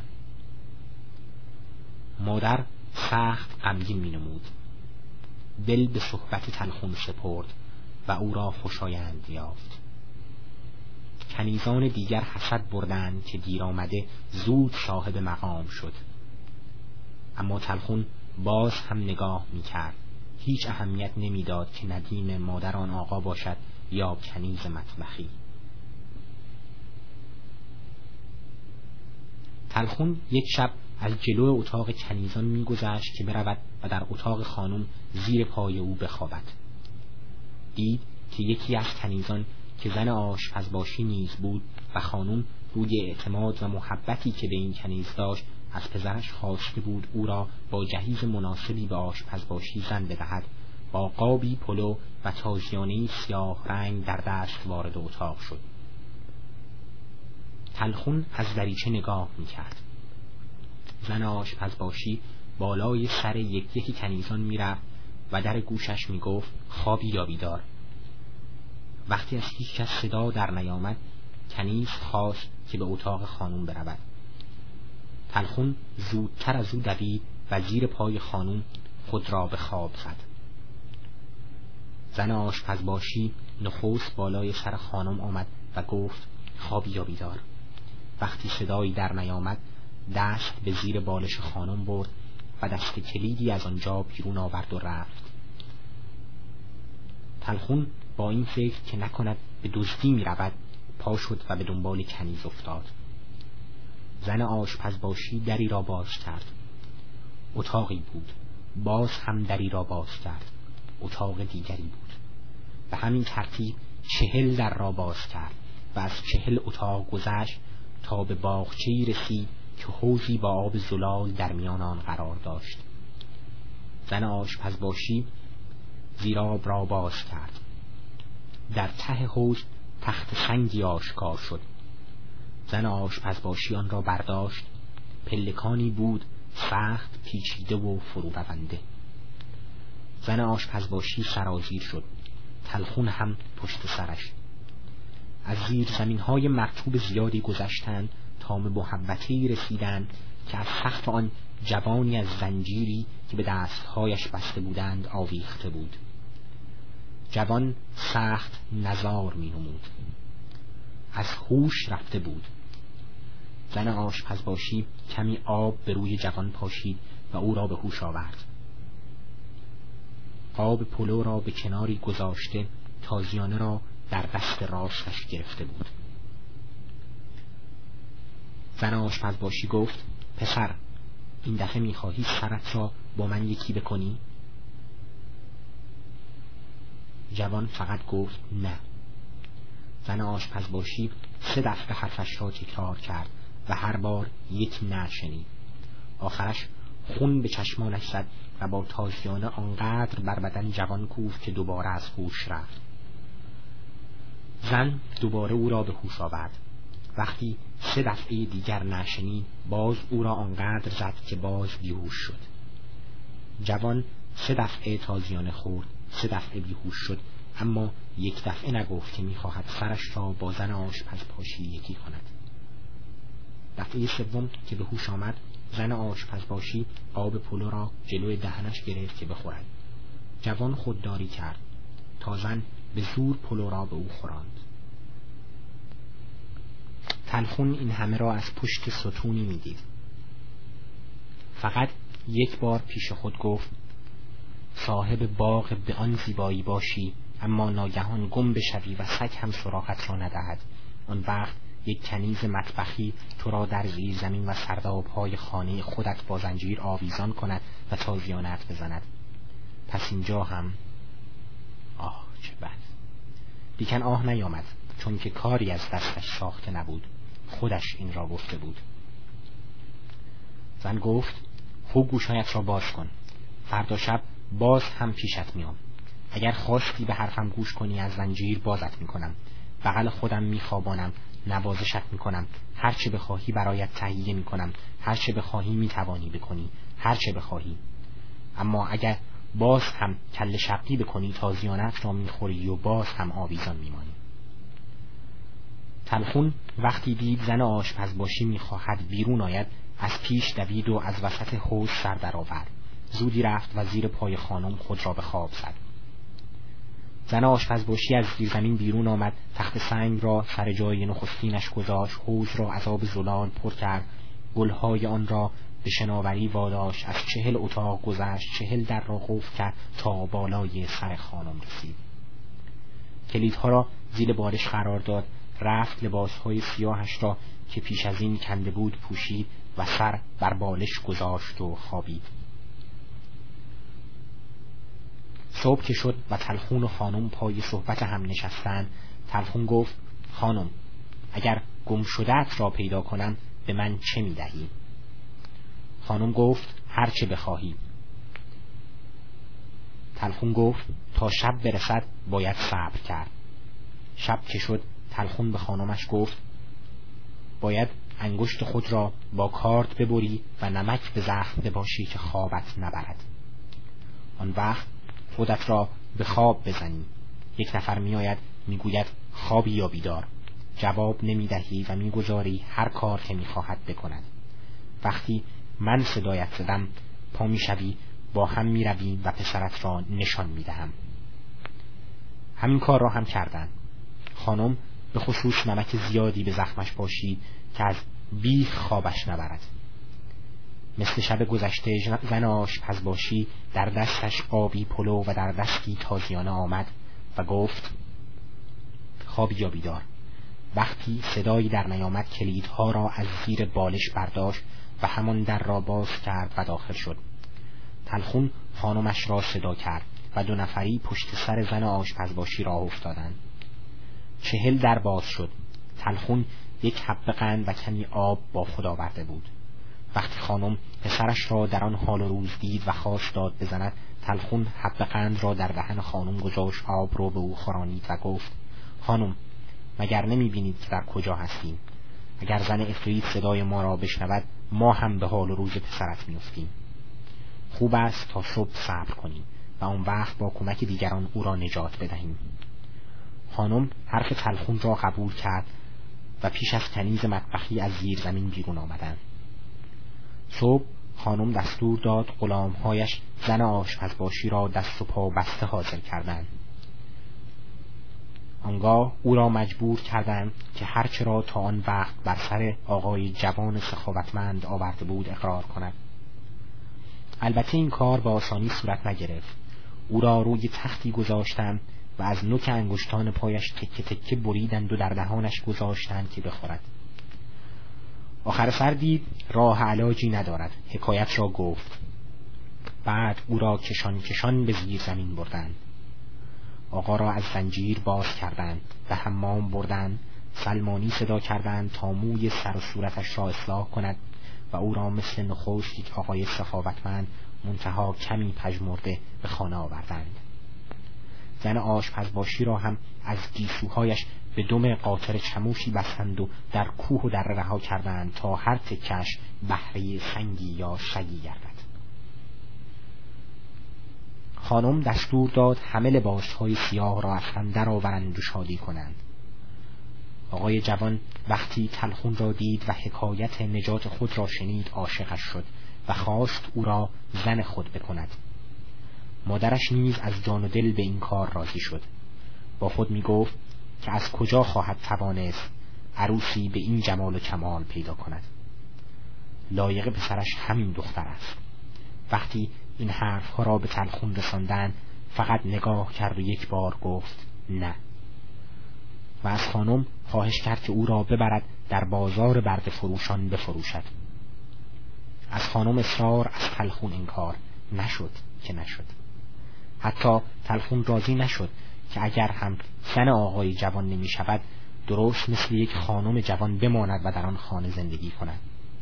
مادر سخت غمگین می نمود، دل به صحبت تلخون سپرد و او را خوشایند یافت. کنیزان دیگر حسد بردند که دیر آمده زود صاحب مقام شد، اما تلخون باز هم نگاه می کرد، هیچ اهمیت نمیداد که ندیم مادر آن آقا باشد یا کنیز مطبخی. تلخون یک شب از جلو اتاق کنیزان میگذشت که برود و در اتاق خانم زیر پای او بخوابد. دید که یکی از کنیزان که زن آشپزباشی نیز بود و خانم روی اعتماد و محبتی که به این کنیز داشت از پدرش خواسته بود او را با جهیز مناسبی به آشپزباشی زن بدهد، با قابی پلو و تازیانه‌ای سیاه رنگ در دست وارد اتاق شد. تلخون از دریچه نگاه می‌کرد. زن آشپزباشی بالای سر یک یکی کنیزان می‌رفت و در گوشش می‌گفت: خوابی یا بیدار. وقتی از هیچ کس صدا در نیامد، کنیز خواست که به اتاق خانم برود. تلخون زودتر از او دوید و زیر پای خانم خود را به خواب زد. زن آشپزباشی نخست بالای سر خانم آمد و گفت: خوابی یا بیدار. وقتی صدایی در نیامد، دست به زیر بالش خانم برد و دست کلیدی از آنجا بیرون آورد و رفت. تلخون با این فکر که نکند به دزدی می رود پا شد و به دنبال کنیز افتاد. زن آشپزباشی دری را باز کرد. اتاقی بود. باز هم دری را باز کرد. اتاق دیگری بود. به همین ترتیب چهل در را باز کرد و از چهل اتاق گذشت تا به باغچه‌ای رسید که حوضی با آب زلال در میان آن قرار داشت. زن آشپزباشی زیراب را باز کرد. در ته حوض تخت سنگی آشکار شد. زن آشپزباشی آن را برداشت. پلکانی بود سخت پیچیده و فرو رونده. زن آشپزباشی سرازیر شد. تلخون هم پشت سرش. از زیر زمین‌های مرطوب زیادی گذشتند تا به محبتی رسیدند که از سقف آن جوانی از زنجیری که به دستهایش بسته بودند آویخته بود. جوان سخت نزار می نمود، از هوش رفته بود. زن آشپزباشی کمی آب به روی جوان پاشید و او را به هوش آورد. آب پلو را به کناری گذاشته تازیانه را در دست راستش گرفته بود. زن آشپزباشی گفت: پسر، این دفعه میخواهی سرت را با من یکی بکنی؟ جوان فقط گفت نه. زن آشپزباشی سه دفعه حرفش را تکرار کرد و هر بار یک نه شنید. آخرش خون به چشمانش زد و با تازیانه آنقدر بر بدن جوان کوفت که دوباره از هوش رفت. زن دوباره او را به هوش آورد. وقتی سه دفعه دیگر نشنید، باز او را آنقدر زد که باز بیهوش شد. جوان سه دفعه تازیانه خورد، سه دفعه بیهوش شد، اما یک دفعه نگفت که میخواهد سرش را با زن آشپزباشی یکی کند. دفعه سوم که به هوش آمد، زن آشپزباشی آب پلو را جلوی دهنش گرفت که بخورد. جوان خودداری کرد تا زن به زور پلو را به او خوراند. تلخون این همه را از پشت ستونی میدید. فقط یک بار پیش خود گفت: صاحب باغ به آن زیبایی باشی، اما ناگهان گم بشوی و سگ هم سراغت را ندهد. آن وقت یک کنیز مطبخی تو را در زیر زمین و سردابهای خانه خودت با زنجیر آویزان کند و تازیانت بزند. پس اینجا هم آه چه بد. لیکن آه نیامد، چون که کاری از دستش ساخته نبود، خودش این را گفته بود. زن گفت: خوب گوشهایت را باز کن، فردا شب باز هم پیشت میام. اگر خواستی به حرفم گوش کنی از زنجیر بازت میکنم، بغل خودم میخوابانم، نوازشت میکنم، هر چه بخواهی برایت تهیه میکنم، هر چه بخواهی میتوانی بکنی، هر چه بخواهی. اما اگر باز هم کله شقی بکنی، تازیانت را میخوری و باز هم آویزان میمانی. تلخون وقتی دید زن آشپزباشی میخواهد بیرون آید، از پیش دوید و از وسط حوض سر درآورد. زودی رفت و زیر پای خانم خود را به خواب زد. زن آشپزباشی از زیر زمین بیرون آمد، تخت سنگ را سر جای نخستینش گذاشت، حوض را از آب زلال پر کرد، گلهای آن را به شناوری واداشت، از چهل اتاق گذشت، چهل در را قفل کرد تا بالای سر خانم رسید. کلیدها را زیر بالش قرار داد، رفت لباسهای سیاهش را که پیش از این کنده بود پوشید و سر بر بالش گذاشت و خوابید. صبح که شد و تلخون و خانم پای صحبت هم نشستند، تلخون گفت: خانم، اگر گم شده‌ات را پیدا کنم به من چه میدهی؟ خانم گفت: هر چه بخواهی. تلخون گفت: تا شب برسد باید صبر کرد. شب که شد، تلخون به خانمش گفت: باید انگشت خود را با کارد ببری و نمک به زخم بباشی که خوابت نبرد. آن وقت خودت را به خواب بزنی. یک نفر می آید می گوید خوابی یا بیدار، جواب نمی دهی و می گذاری هر کار که می خواهد بکند. وقتی من صدایت زدم پا می شوی، با هم می روی و پسرت را نشان می دهم. همین کار را هم کردند. خانم به خصوص نمک زیادی به زخمش پاشید که از بیخ خوابش نبرد. مثل شب گذشته زن آشپزباشی در دستش قابی پلو و در دستی تازیانه آمد و گفت: خوابی یا بیدار. وقتی صدایی در نیامد، کلیدها را از زیر بالش برداشت و همان در را باز کرد و داخل شد. تلخون خانمش را صدا کرد و دو نفری پشت سر زن آشپزباشی راه افتادند. چهل در باز شد. تلخون یک حبه قند و کمی آب با خود آورده بود. وقتی خانم پسرش را در آن حال و روز دید و خواست داد بزند، تلخون حبه قند را در دهن خانم گذاشت، آب رو به او خورانید و گفت: خانم، مگر نمی بینید که در کجا هستیم؟ اگر زن عفریت صدای ما را بشنود، ما هم به حال و روز پسرت میافتیم. خوب است تا صبح صبر کنیم و آن وقت با کمک دیگران او را نجات بدهیم. خانم حرف تلخون را قبول کرد و پیش از کنیز مطبخی از زیر زمین بیرون آمدند. صبح خانم دستور داد غلامهایش زن آشپزباشی را دست و پا بسته حاضر کردند. آنگاه او را مجبور کردند که هرچه را تا آن وقت بر سر آقای جوان سخاوتمند آورده بود اقرار کند. البته این کار به آسانی صورت نگرفت. او را روی تختی گذاشتند و از نوک انگشتان پایش تکه تکه بریدند و در دهانش گذاشتند که بخورد. آخر سر دید راه علاجی ندارد، حکایت را گفت. بعد او را کشان کشان به زیر زمین بردند. آقا را از زنجیر باز کردند، به حمام بردند، سلمانی صدا کردند تا موی سر و صورتش را اصلاح کند و او را مثل نخست یک آقای سخاوتمند منتها کمی پژمرده به خانه آوردند. زن آشپزباشی را هم از گیسوهایش به دم قاطر چموشی بستند و در کوه و دره رها کردند تا هر تکش بهره سنگی یا سگی گردد. خانم دستور داد همه لباسهای سیاه را از هم درآورند و شادی کنند. آقای جوان وقتی تلخون را دید و حکایت نجات خود را شنید عاشقش شد و خواست او را زن خود بکند. مادرش نیز از جان و دل به این کار راضی شد. با خود می گفت که از کجا خواهد توانست عروسی به این جمال و کمال پیدا کند. لایق پسرش همین دختر است. وقتی این حرفها را به تلخون رساندند فقط نگاه کرد و یک بار گفت نه و از خانم خواهش کرد که او را ببرد در بازار برده فروشان بفروشد. از خانم اصرار، از تلخون انکار. نشد که نشد. حتی تلخون راضی نشد که اگر هم زن آقای جوان نمی شود درست مثل یک خانم جوان بماند و در آن خانه زندگی کند.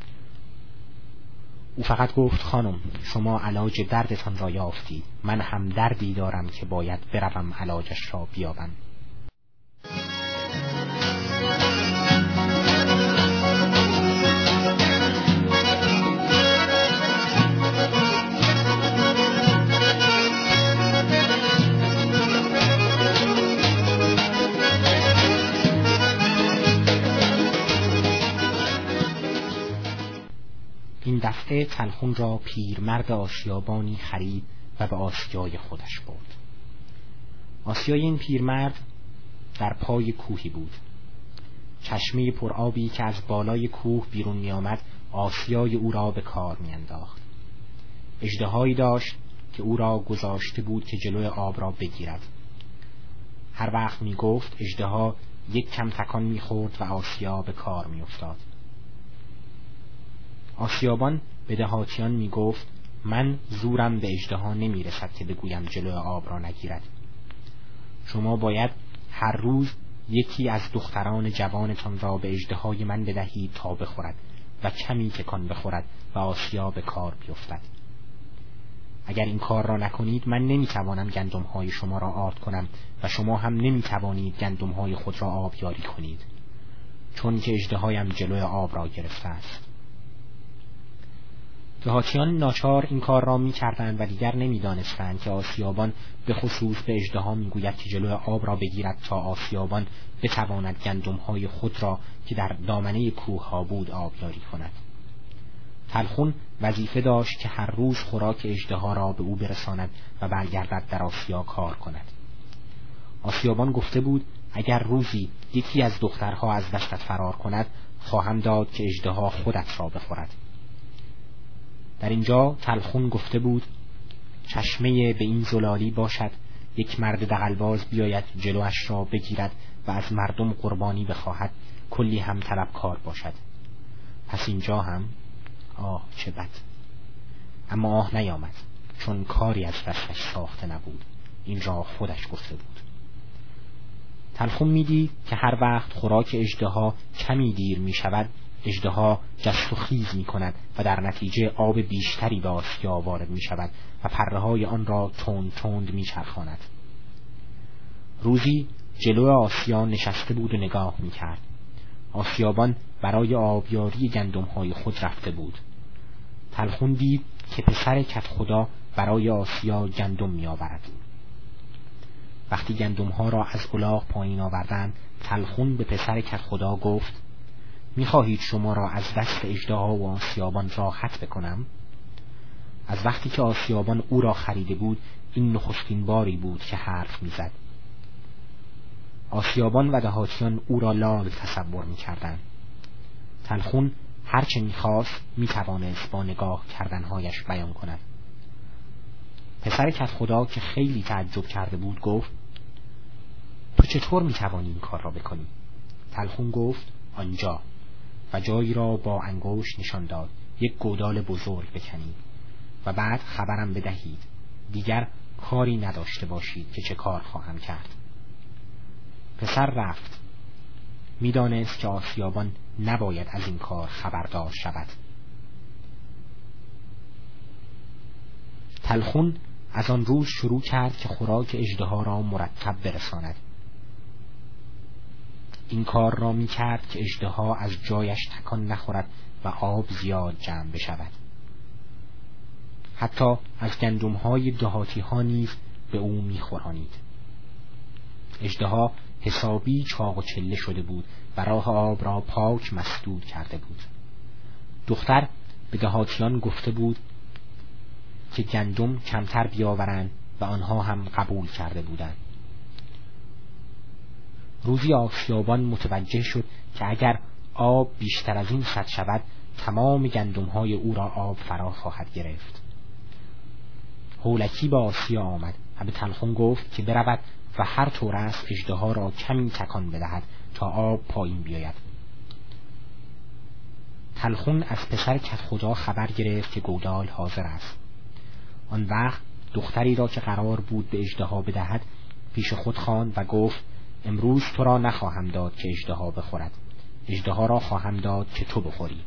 او فقط گفت خانم شما علاج دردتان را یافتید، من هم دردی دارم که باید بروم علاجش را بیابم. این دفعه تلخون را پیرمرد آسیابانی خرید و به آسیای خودش برد. آسیای این پیرمرد در پای کوهی بود. چشمه پرآبی که از بالای کوه بیرون می آمد آسیای او را به کار می انداخت. اژدهایی داشت که او را گذاشته بود که جلوی آب را بگیرد. هر وقت می گفت اژدها یک کم تکان می خورد و آسیا به کار می افتاد. آسیابان به دهاتیان می گفت من زورم به اژدها نمی رسد که بگویم جلوی آب را نگیرد. شما باید هر روز یکی از دختران جوانتان را به اژدهای من بدهید تا بخورد و کمی تکان بخورد و آسیا به کار بیفتد. اگر این کار را نکنید من نمی توانم گندمهای شما را آرد کنم و شما هم نمی توانید گندمهای خود را آبیاری کنید، چون که اژدهایم جلوی آب را گرفته است. دهاتیان ناچار این کار را می کردند و دیگر نمی دانستند که آسیابان به خصوص به اژدها می گوید که جلوی آب را بگیرد تا آسیابان بتواند گندمهای خود را که در دامنه کوه ها بود آبیاری کند. تلخون وظیفه داشت که هر روز خوراک اژدها را به او برساند و برگردد در آسیا کار کند. آسیابان گفته بود اگر روزی یکی از دخترها از دستت فرار کند خواهم داد که اژدها خودت را بخورد. در اینجا تلخون گفته بود چشمه به این زلالی باشد، یک مرد دغل‌باز بیاید جلوش را بگیرد و از مردم قربانی بخواهد، کلی هم طلبکار باشد. پس اینجا هم آه چه بد. اما آه نیامد، چون کاری از دستش ساخته نبود، این را خودش گفته بود. تلخون میدید که هر وقت خوراک اژدها کمی دیر می شود اژدها جست و خیز می کند و در نتیجه آب بیشتری به آسیا وارد می شود و پره های آن را تند تند می چرخاند. روزی جلو آسیا نشسته بود و نگاه می کرد. آسیابان برای آبیاری گندم های خود رفته بود. تلخون دید که پسر کت خدا برای آسیا گندم می آورد. وقتی گندم ها را از الاغ پایین آوردند تلخون به پسر کت خدا گفت می‌خواهید شما را از دست اژدها و آسیابان راحت بکنم؟ از وقتی که آسیابان او را خریده بود این نخستین باری بود که حرف می‌زد. آسیابان و دهاتیان او را لال تصور می‌کردند. تلخون هرچه می‌خواست می‌توانست با نگاه کردنهایش بیان کند. پسر کدخدا که خیلی تعجب کرده بود گفت: تو چطور می‌توانی این کار را بکنی؟ تلخون گفت: آنجا، و جایی را با انگشت نشان داد. یک گودال بزرگ بکنید و بعد خبرم بدهید. دیگر کاری نداشته باشید که چه کار خواهم کرد. پسر رفت. می‌دانست که آسیابان نباید از این کار خبردار شود. تلخون از آن روز شروع کرد که خوراک اژدها را مرتب برساند. این کار را می کرد که اژدها از جایش تکان نخورد و آب زیاد جمع بشود. حتی از گندم‌های دهاتی ها نیز به او می خورانید. اژدها حسابی چاق و چله شده بود و راه آب را پاک مسدود کرده بود. دختر به دهاتیان گفته بود که گندم کمتر بیاورند و آنها هم قبول کرده بودند. روزی آسیابان متوجه شد که اگر آب بیشتر از این سد شود تمام گندم‌های او را آب فرا خواهد گرفت. هولکی به آسیا آمد و به تلخون گفت که برود و هر طور است اژدها را کمی تکان بدهد تا آب پایین بیاید. تلخون از پسر کدخدا خبر گرفت که گودال حاضر است. آن وقت دختری را که قرار بود به اژدها بدهد پیش خود خواند و گفت: امروز تو را نخواهم داد که اژدها بخورد، اژدها را خواهم داد که تو بخوری.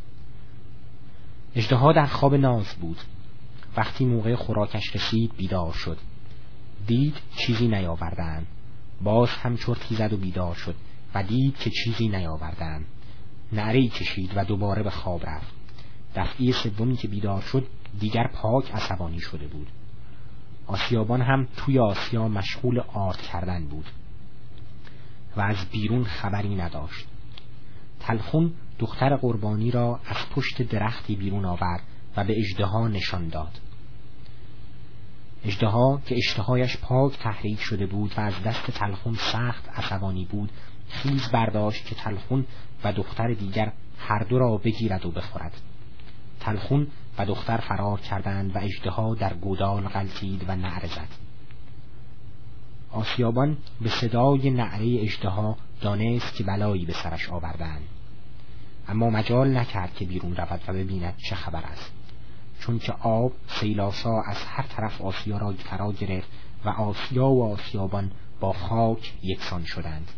اژدها در خواب ناز بود. وقتی موقع خوراکش رسید بیدار شد. دید چیزی نیاوردند. باز هم چرتی زد و بیدار شد و دید که چیزی نیاوردند. نعره‌ای کشید و دوباره به خواب رفت. دفعه سومی که بیدار شد دیگر پاک عصبانی شده بود. آسیابان هم توی آسیا مشغول آرد کردن بود و از بیرون خبری نداشت. تلخون دختر قربانی را از پشت درختی بیرون آورد و به اژدها نشان داد. اژدها که اشتهایش پاک تحریک شده بود و از دست تلخون سخت عصبانی بود خیز برداشت که تلخون و دختر دیگر هر دو را بگیرد و بخورد. تلخون و دختر فرار کردند و اژدها در گودال غلتید و نعره زد. آسیابان به صدای نعره اژدها دانست که بلایی به سرش آوردند، اما مجال نکرد که بیرون رود و ببیند چه خبر است، چون که آب سیلاسا از هر طرف آسیا را فرا گرفت و آسیا و آسیابان با خاک یکسان شدند.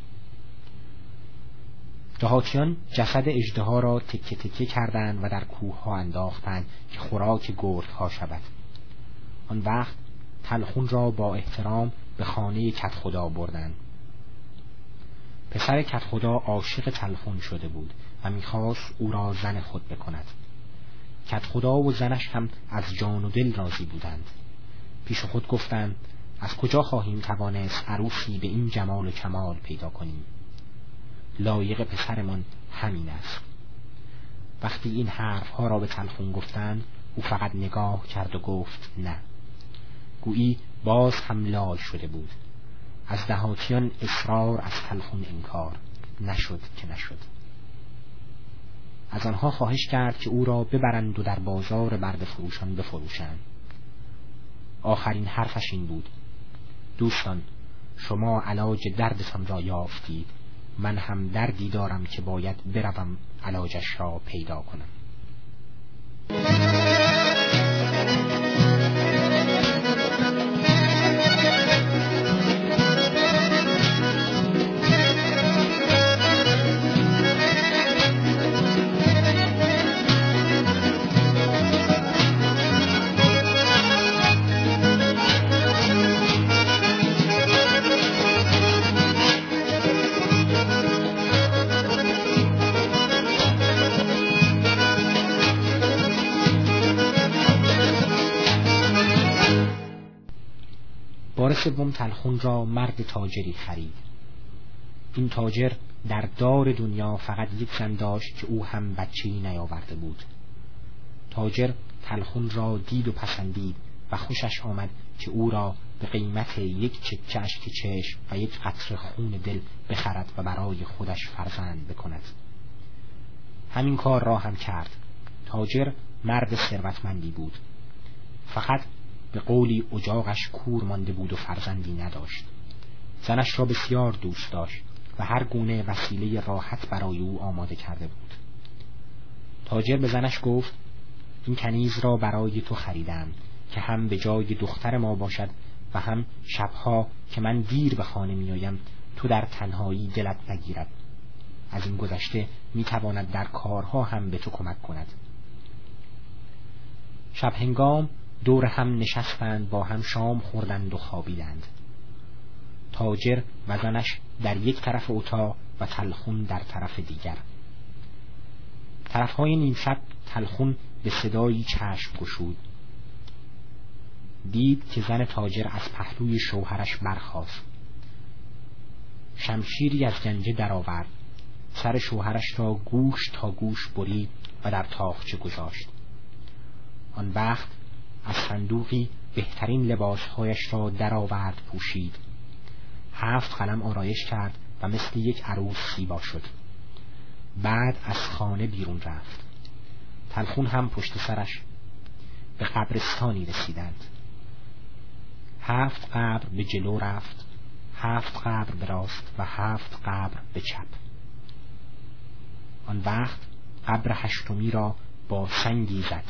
دهاتیان جسد اژدها را تکه تکه کردند و در کوه ها انداختند که خوراک گردها شود. آن وقت تلخون را با احترام به خانه کدخدا بردند. پسر کدخدا عاشق تلخون شده بود و میخواست او را زن خود بکند. کدخدا و زنش هم از جان و دل راضی بودند. پیش خود گفتند: از کجا خواهیم توانست عروسی به این جمال و کمال پیدا کنیم؟ لایق پسرمان همین است. وقتی این حرفها را به تلخون گفتند او فقط نگاه کرد و گفت نه. گویی باز هم لال شده بود. از دهاتیان اصرار، از تلخون انکار. نشد که نشد. از آنها خواهش کرد که او را ببرند و در بازار برده فروشان بفروشند. آخرین حرفش این بود: دوستان، شما علاج دردتان را یافتید، من هم دردی دارم که باید بروم علاجش را پیدا کنم. بار سوم تلخون را مرد تاجری خرید. این تاجر در دار دنیا فقط یک زن داشت که او هم بچه‌ای نیاورده بود. تاجر تلخون را دید و پسندید و خوشش آمد که او را به قیمت یک چکه اشک چشم و یک قطره خون دل بخرد و برای خودش فرزند بکند. همین کار را هم کرد. تاجر مرد ثروتمندی بود، فقط به قولی اجاقش کور مانده بود و فرزندی نداشت. زنش را بسیار دوست داشت و هر گونه وسیله راحت برای او آماده کرده بود. تاجر به زنش گفت: این کنیز را برای تو خریدم که هم به جای دختر ما باشد و هم شبها که من دیر به خانه می آیم تو در تنهایی دلت نگیرد. از این گذشته می تواند در کارها هم به تو کمک کند. شب هنگام دور هم نشستند، با هم شام خوردند و خوابیدند. تاجر و زنش در یک طرف اتاق و تلخون در طرف دیگر. طرفهای نیم شب تلخون به صدایی چشم گشود. دید که زن تاجر از پهلوی شوهرش برخاست. شمشیری از گنجه درآورد، سر شوهرش را گوش تا گوش برید و در تاقچه گذاشت. آن وقت از صندوقی بهترین لباسهایش را درآورد پوشید. هفت قلم آرایش کرد و مثل یک عروس زیبا شد. بعد از خانه بیرون رفت. تلخون هم پشت سرش. به قبرستانی رسیدند. هفت قبر به جلو رفت، هفت قبر به راست و هفت قبر به چپ. آن وقت قبر هشتمی را با سنگی زد.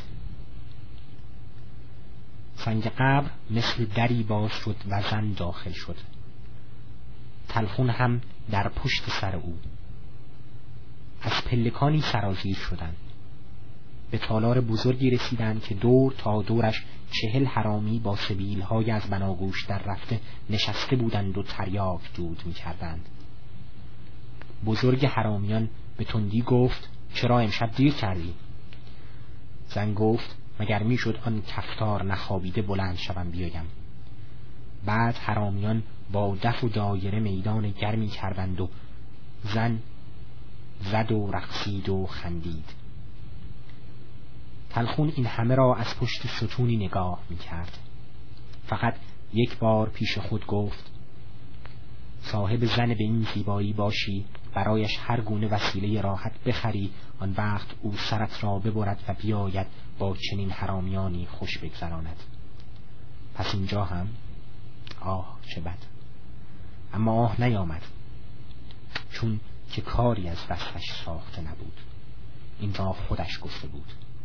سنگ قبر مثل دری باز شد و زن داخل شد. تلخون هم در پشت سر او. از پلکانی سرازیر شدند. به تالار بزرگی رسیدند که دور تا دورش چهل حرامی با سبیل‌های از بناگوش در رفته نشسته بودند و تریاک دود می‌کردند. بزرگ حرامیان به تندی گفت: چرا امشب دیر کردی؟ زن گفت: مگر میشد آن کفتار نخوابیده بلند شوم بیایم. بعد حرامیان با دف و دایره میدان گرمی کردند و زن زد و رقصید و خندید. تلخون این همه را از پشت ستونی نگاه می‌کرد. فقط یک بار پیش خود گفت: صاحب زن به این زیبایی باشی، برایش هر گونه وسیله راحت بخری، آن وقت او سرت را ببرد و بیاید با چنین حرامیانی خوش بگذراند. پس اینجا هم آه چه بد. اما آه نیامد، چون که کاری از دستش ساخته نبود. این را خودش گفته بود.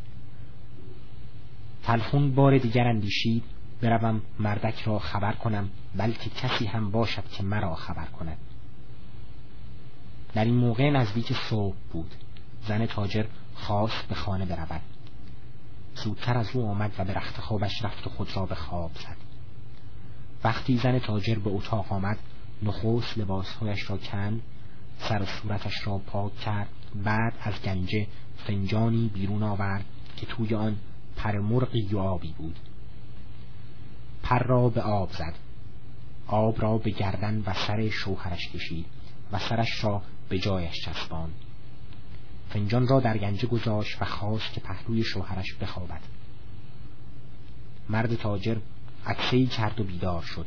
تلخون بار دیگر اندیشید: بروم مردک را خبر کنم، بلکه کسی هم باشد که مرا خبر کند. در این موقع نزدیک صبح بود. زن تاجر خواست به خانه برود. زودتر از او آمد و به رخت خوابش رفت و خود را به خواب زد. وقتی زن تاجر به اتاق آمد، نخست لباسهایش را کند، سر و صورتش را پاک کرد. بعد از گنجه فنجانی بیرون آورد که توی آن پر مرغی و آبی بود. پر را به آب زد، آب را به گردن و سر شوهرش کشید و سرش را به جایش چسباند. فنجان را در گنجه گذاشت و خواست که پهلوی شوهرش بخوابد. مرد تاجر عطسه‌ای کرد و بیدار شد.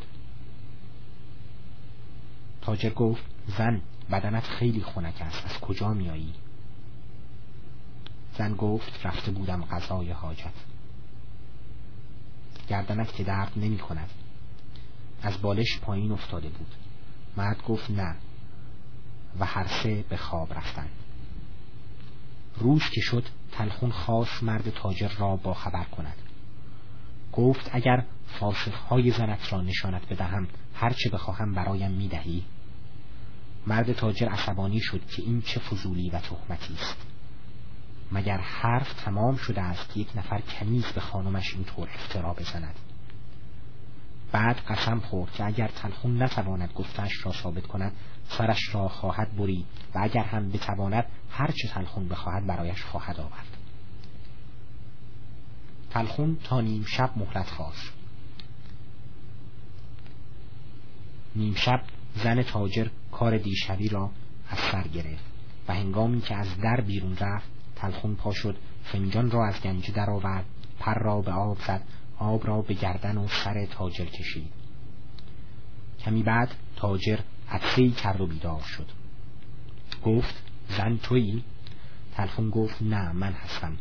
تاجر گفت: زن، بدنت خیلی خنک است، از کجا میایی؟ زن گفت: رفته بودم قضای حاجت. گردنت که درد نمی کند. از بالش پایین افتاده بود. مرد گفت: نه. و هر سه به خواب رفتند. روز که شد، تلخون خواست مرد تاجر را با خبر کند. گفت: اگر فاسقهای زنت را نشانت بدهم، هر چه بخواهم برایم میدهی؟ مرد تاجر عصبانی شد که این چه فضولی و تهمتی است. مگر حرف تمام شده است که یک نفر کنیز به خانمش اینطور افترا بزند؟ بعد قسم خورد که اگر تلخون نتواند گفته‌اش را ثابت کند، سرش را خواهد برید و اگر هم بتواند هر چه تلخون بخواهد برایش خواهد آورد. تلخون تا نیم شب مهلت خواست. نیم شب زن تاجر کار دیشبی را از سر گرفت و هنگامی که از در بیرون رفت تلخون پا شد، فنجان را از گنجه در آورد، پر را به آب زد، آب را به گردن و سر تاجر کشید. کمی بعد تاجر عطسه‌ای کرد و بیدار شد. گفت زن تویی؟ تلخون گفت نه، من هستم.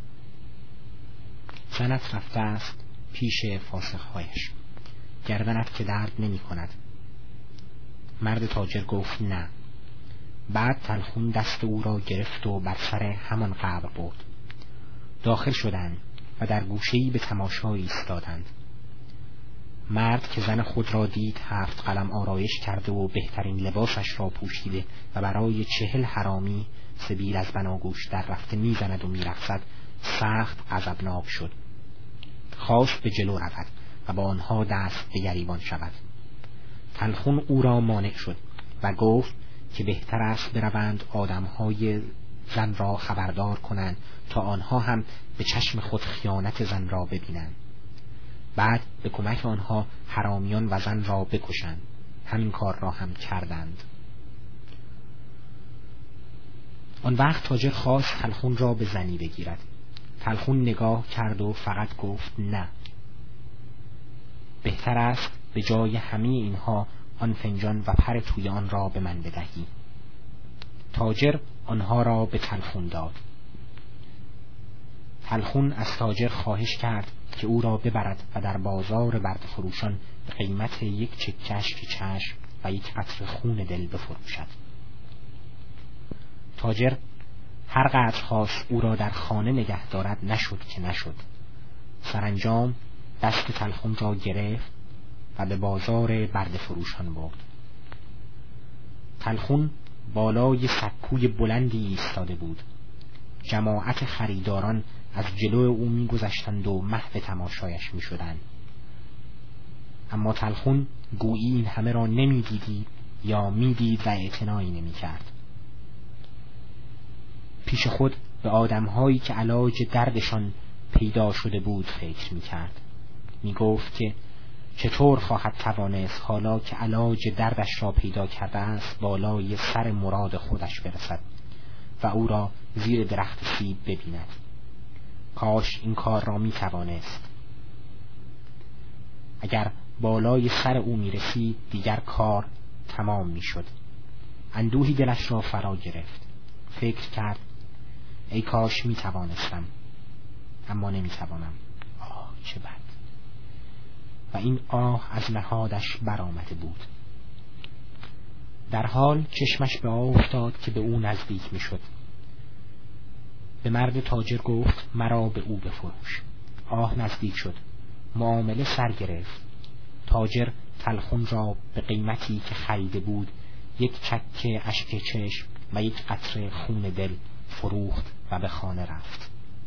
زنت رفته است پیش فاسق‌هایش، گردنت که درد نمی کند. مرد تاجر گفت نه. بعد تلخون دست او را گرفت و بر سر همان قبر برد. داخل شدند و در گوشه‌ای به تماشا ایستادند. مرد که زن خود را دید هفت قلم آرایش کرده و بهترین لباسش را پوشیده و برای چهل حرامی سبیل از بناگوش در رفته میزند و میرقصد سخت غضبناک شد. خواست به جلو رود و با آنها دست به گریبان شود. تلخون او را مانع شد و گفت که بهتر است بروند آدمهای زن را خبردار کنند تا آنها هم به چشم خود خیانت زن را ببینند. بعد به کمک آنها حرامیان و زن را بکشند. همین کار را هم کردند. آن وقت تاجر خواست تلخون را به زنی بگیرد. تلخون نگاه کرد و فقط گفت نه. بهتر است به جای همه اینها آن فنجان و پر توی آن را به من بدهی. تاجر آنها را به تلخون داد. تلخون از تاجر خواهش کرد که او را ببرد و در بازار برده فروشان به قیمت یک چکه اشک چشم و یک قطره خون دل بفروشد. تاجر هر قدر خواست او را در خانه نگه دارد نشد که نشد. سرانجام دست تلخون را گرفت و به بازار برده فروشان برد. تلخون بالای سکوی بلندی ایستاده بود. جماعت خریداران از جلو او می گذشتند و محو تماشایش می شدند. اما تلخون گویی این همه را نمی دیدی یا می دید و اعتنایی نمی کرد. پیش خود به آدمهایی که علاج دردشان پیدا شده بود فکر می کرد. می گفت که چطور خواهد توانست حالا که علاج دردش را پیدا کرده است بالای سر مراد خودش برسد و او را زیر درخت سیب ببیند. کاش این کار را می توانست. اگر بالای سر او می رسید دیگر کار تمام می شد. اندوهی دلش را فرا گرفت. فکر کرد ای کاش می توانستم، اما نمی توانم. آه چه بد. و این آه از نهادش برآمده بود. در حال چشمش به آب افتاد که به او نزدیک می شد. به مرد تاجر گفت مرا به او بفروش. آه نزدیک شد. معامله سر گرفت. تاجر تلخون را به قیمتی که خریده بود یک چکه اشک چشم و یک قطره خون دل فروخت و به خانه رفت.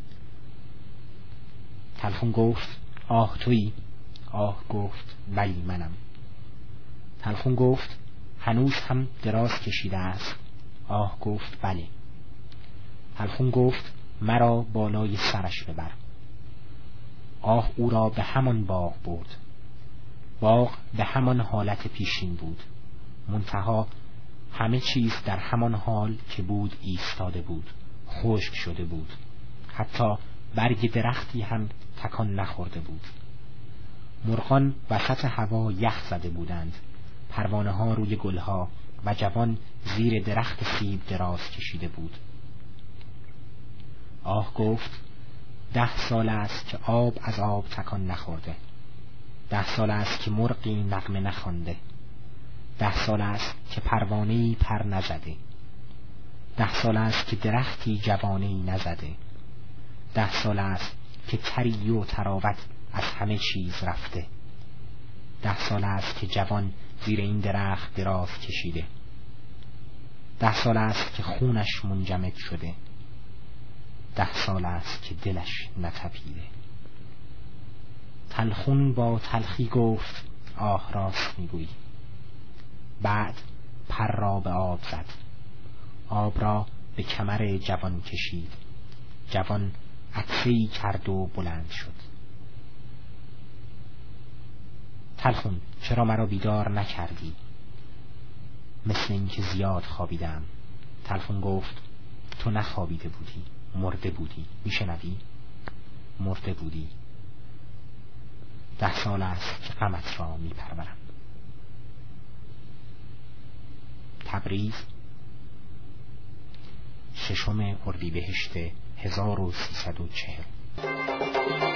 تلخون گفت آه تویی؟ آه گفت بلی منم. تلخون گفت هنوز هم دراز کشیده است؟ آه گفت بله. تلخون گفت مرا بالای سرش ببر. آه او را به همان باغ برد. باغ به همان حالت پیشین بود. منتها همه چیز در همان حال که بود ایستاده بود. خشک شده بود. حتی برگ درختی هم تکان نخورده بود. مرغان وسط هوا یخ زده بودند. پروانه ها روی گلها و جوان زیر درخت سیب دراز کشیده بود. آه گفت ده سال است که آب از آب تکان نخورده. ده سال است که مرغی نغمه نخوانده. ده سال است که پروانه‌ای پر نزده. ده سال است که درختی جوانه‌ای نزده. ده سال است که تری و تراوت از همه چیز رفته. ده سال است که جوان زیر این درخت دراز کشیده. ده سال است که خونش منجمد شده. ده سال است که دلش نتپیده. تلخون با تلخی گفت آه راست میگویی. بعد پر را به آب زد. آب را به کمر جوان کشید. جوان عطسه‌ای کرد و بلند شد. تلخون چرا مرا بیدار نکردی؟ مثل این که زیاد خوابیدم. تلفن گفت تو نخوابیده بودی، مرده بودی. میشنوی؟ مرده بودی. ده سال است که غمت را میپرورم. تبریز، ششم اردیبهشت هزار و سیصد و چهل.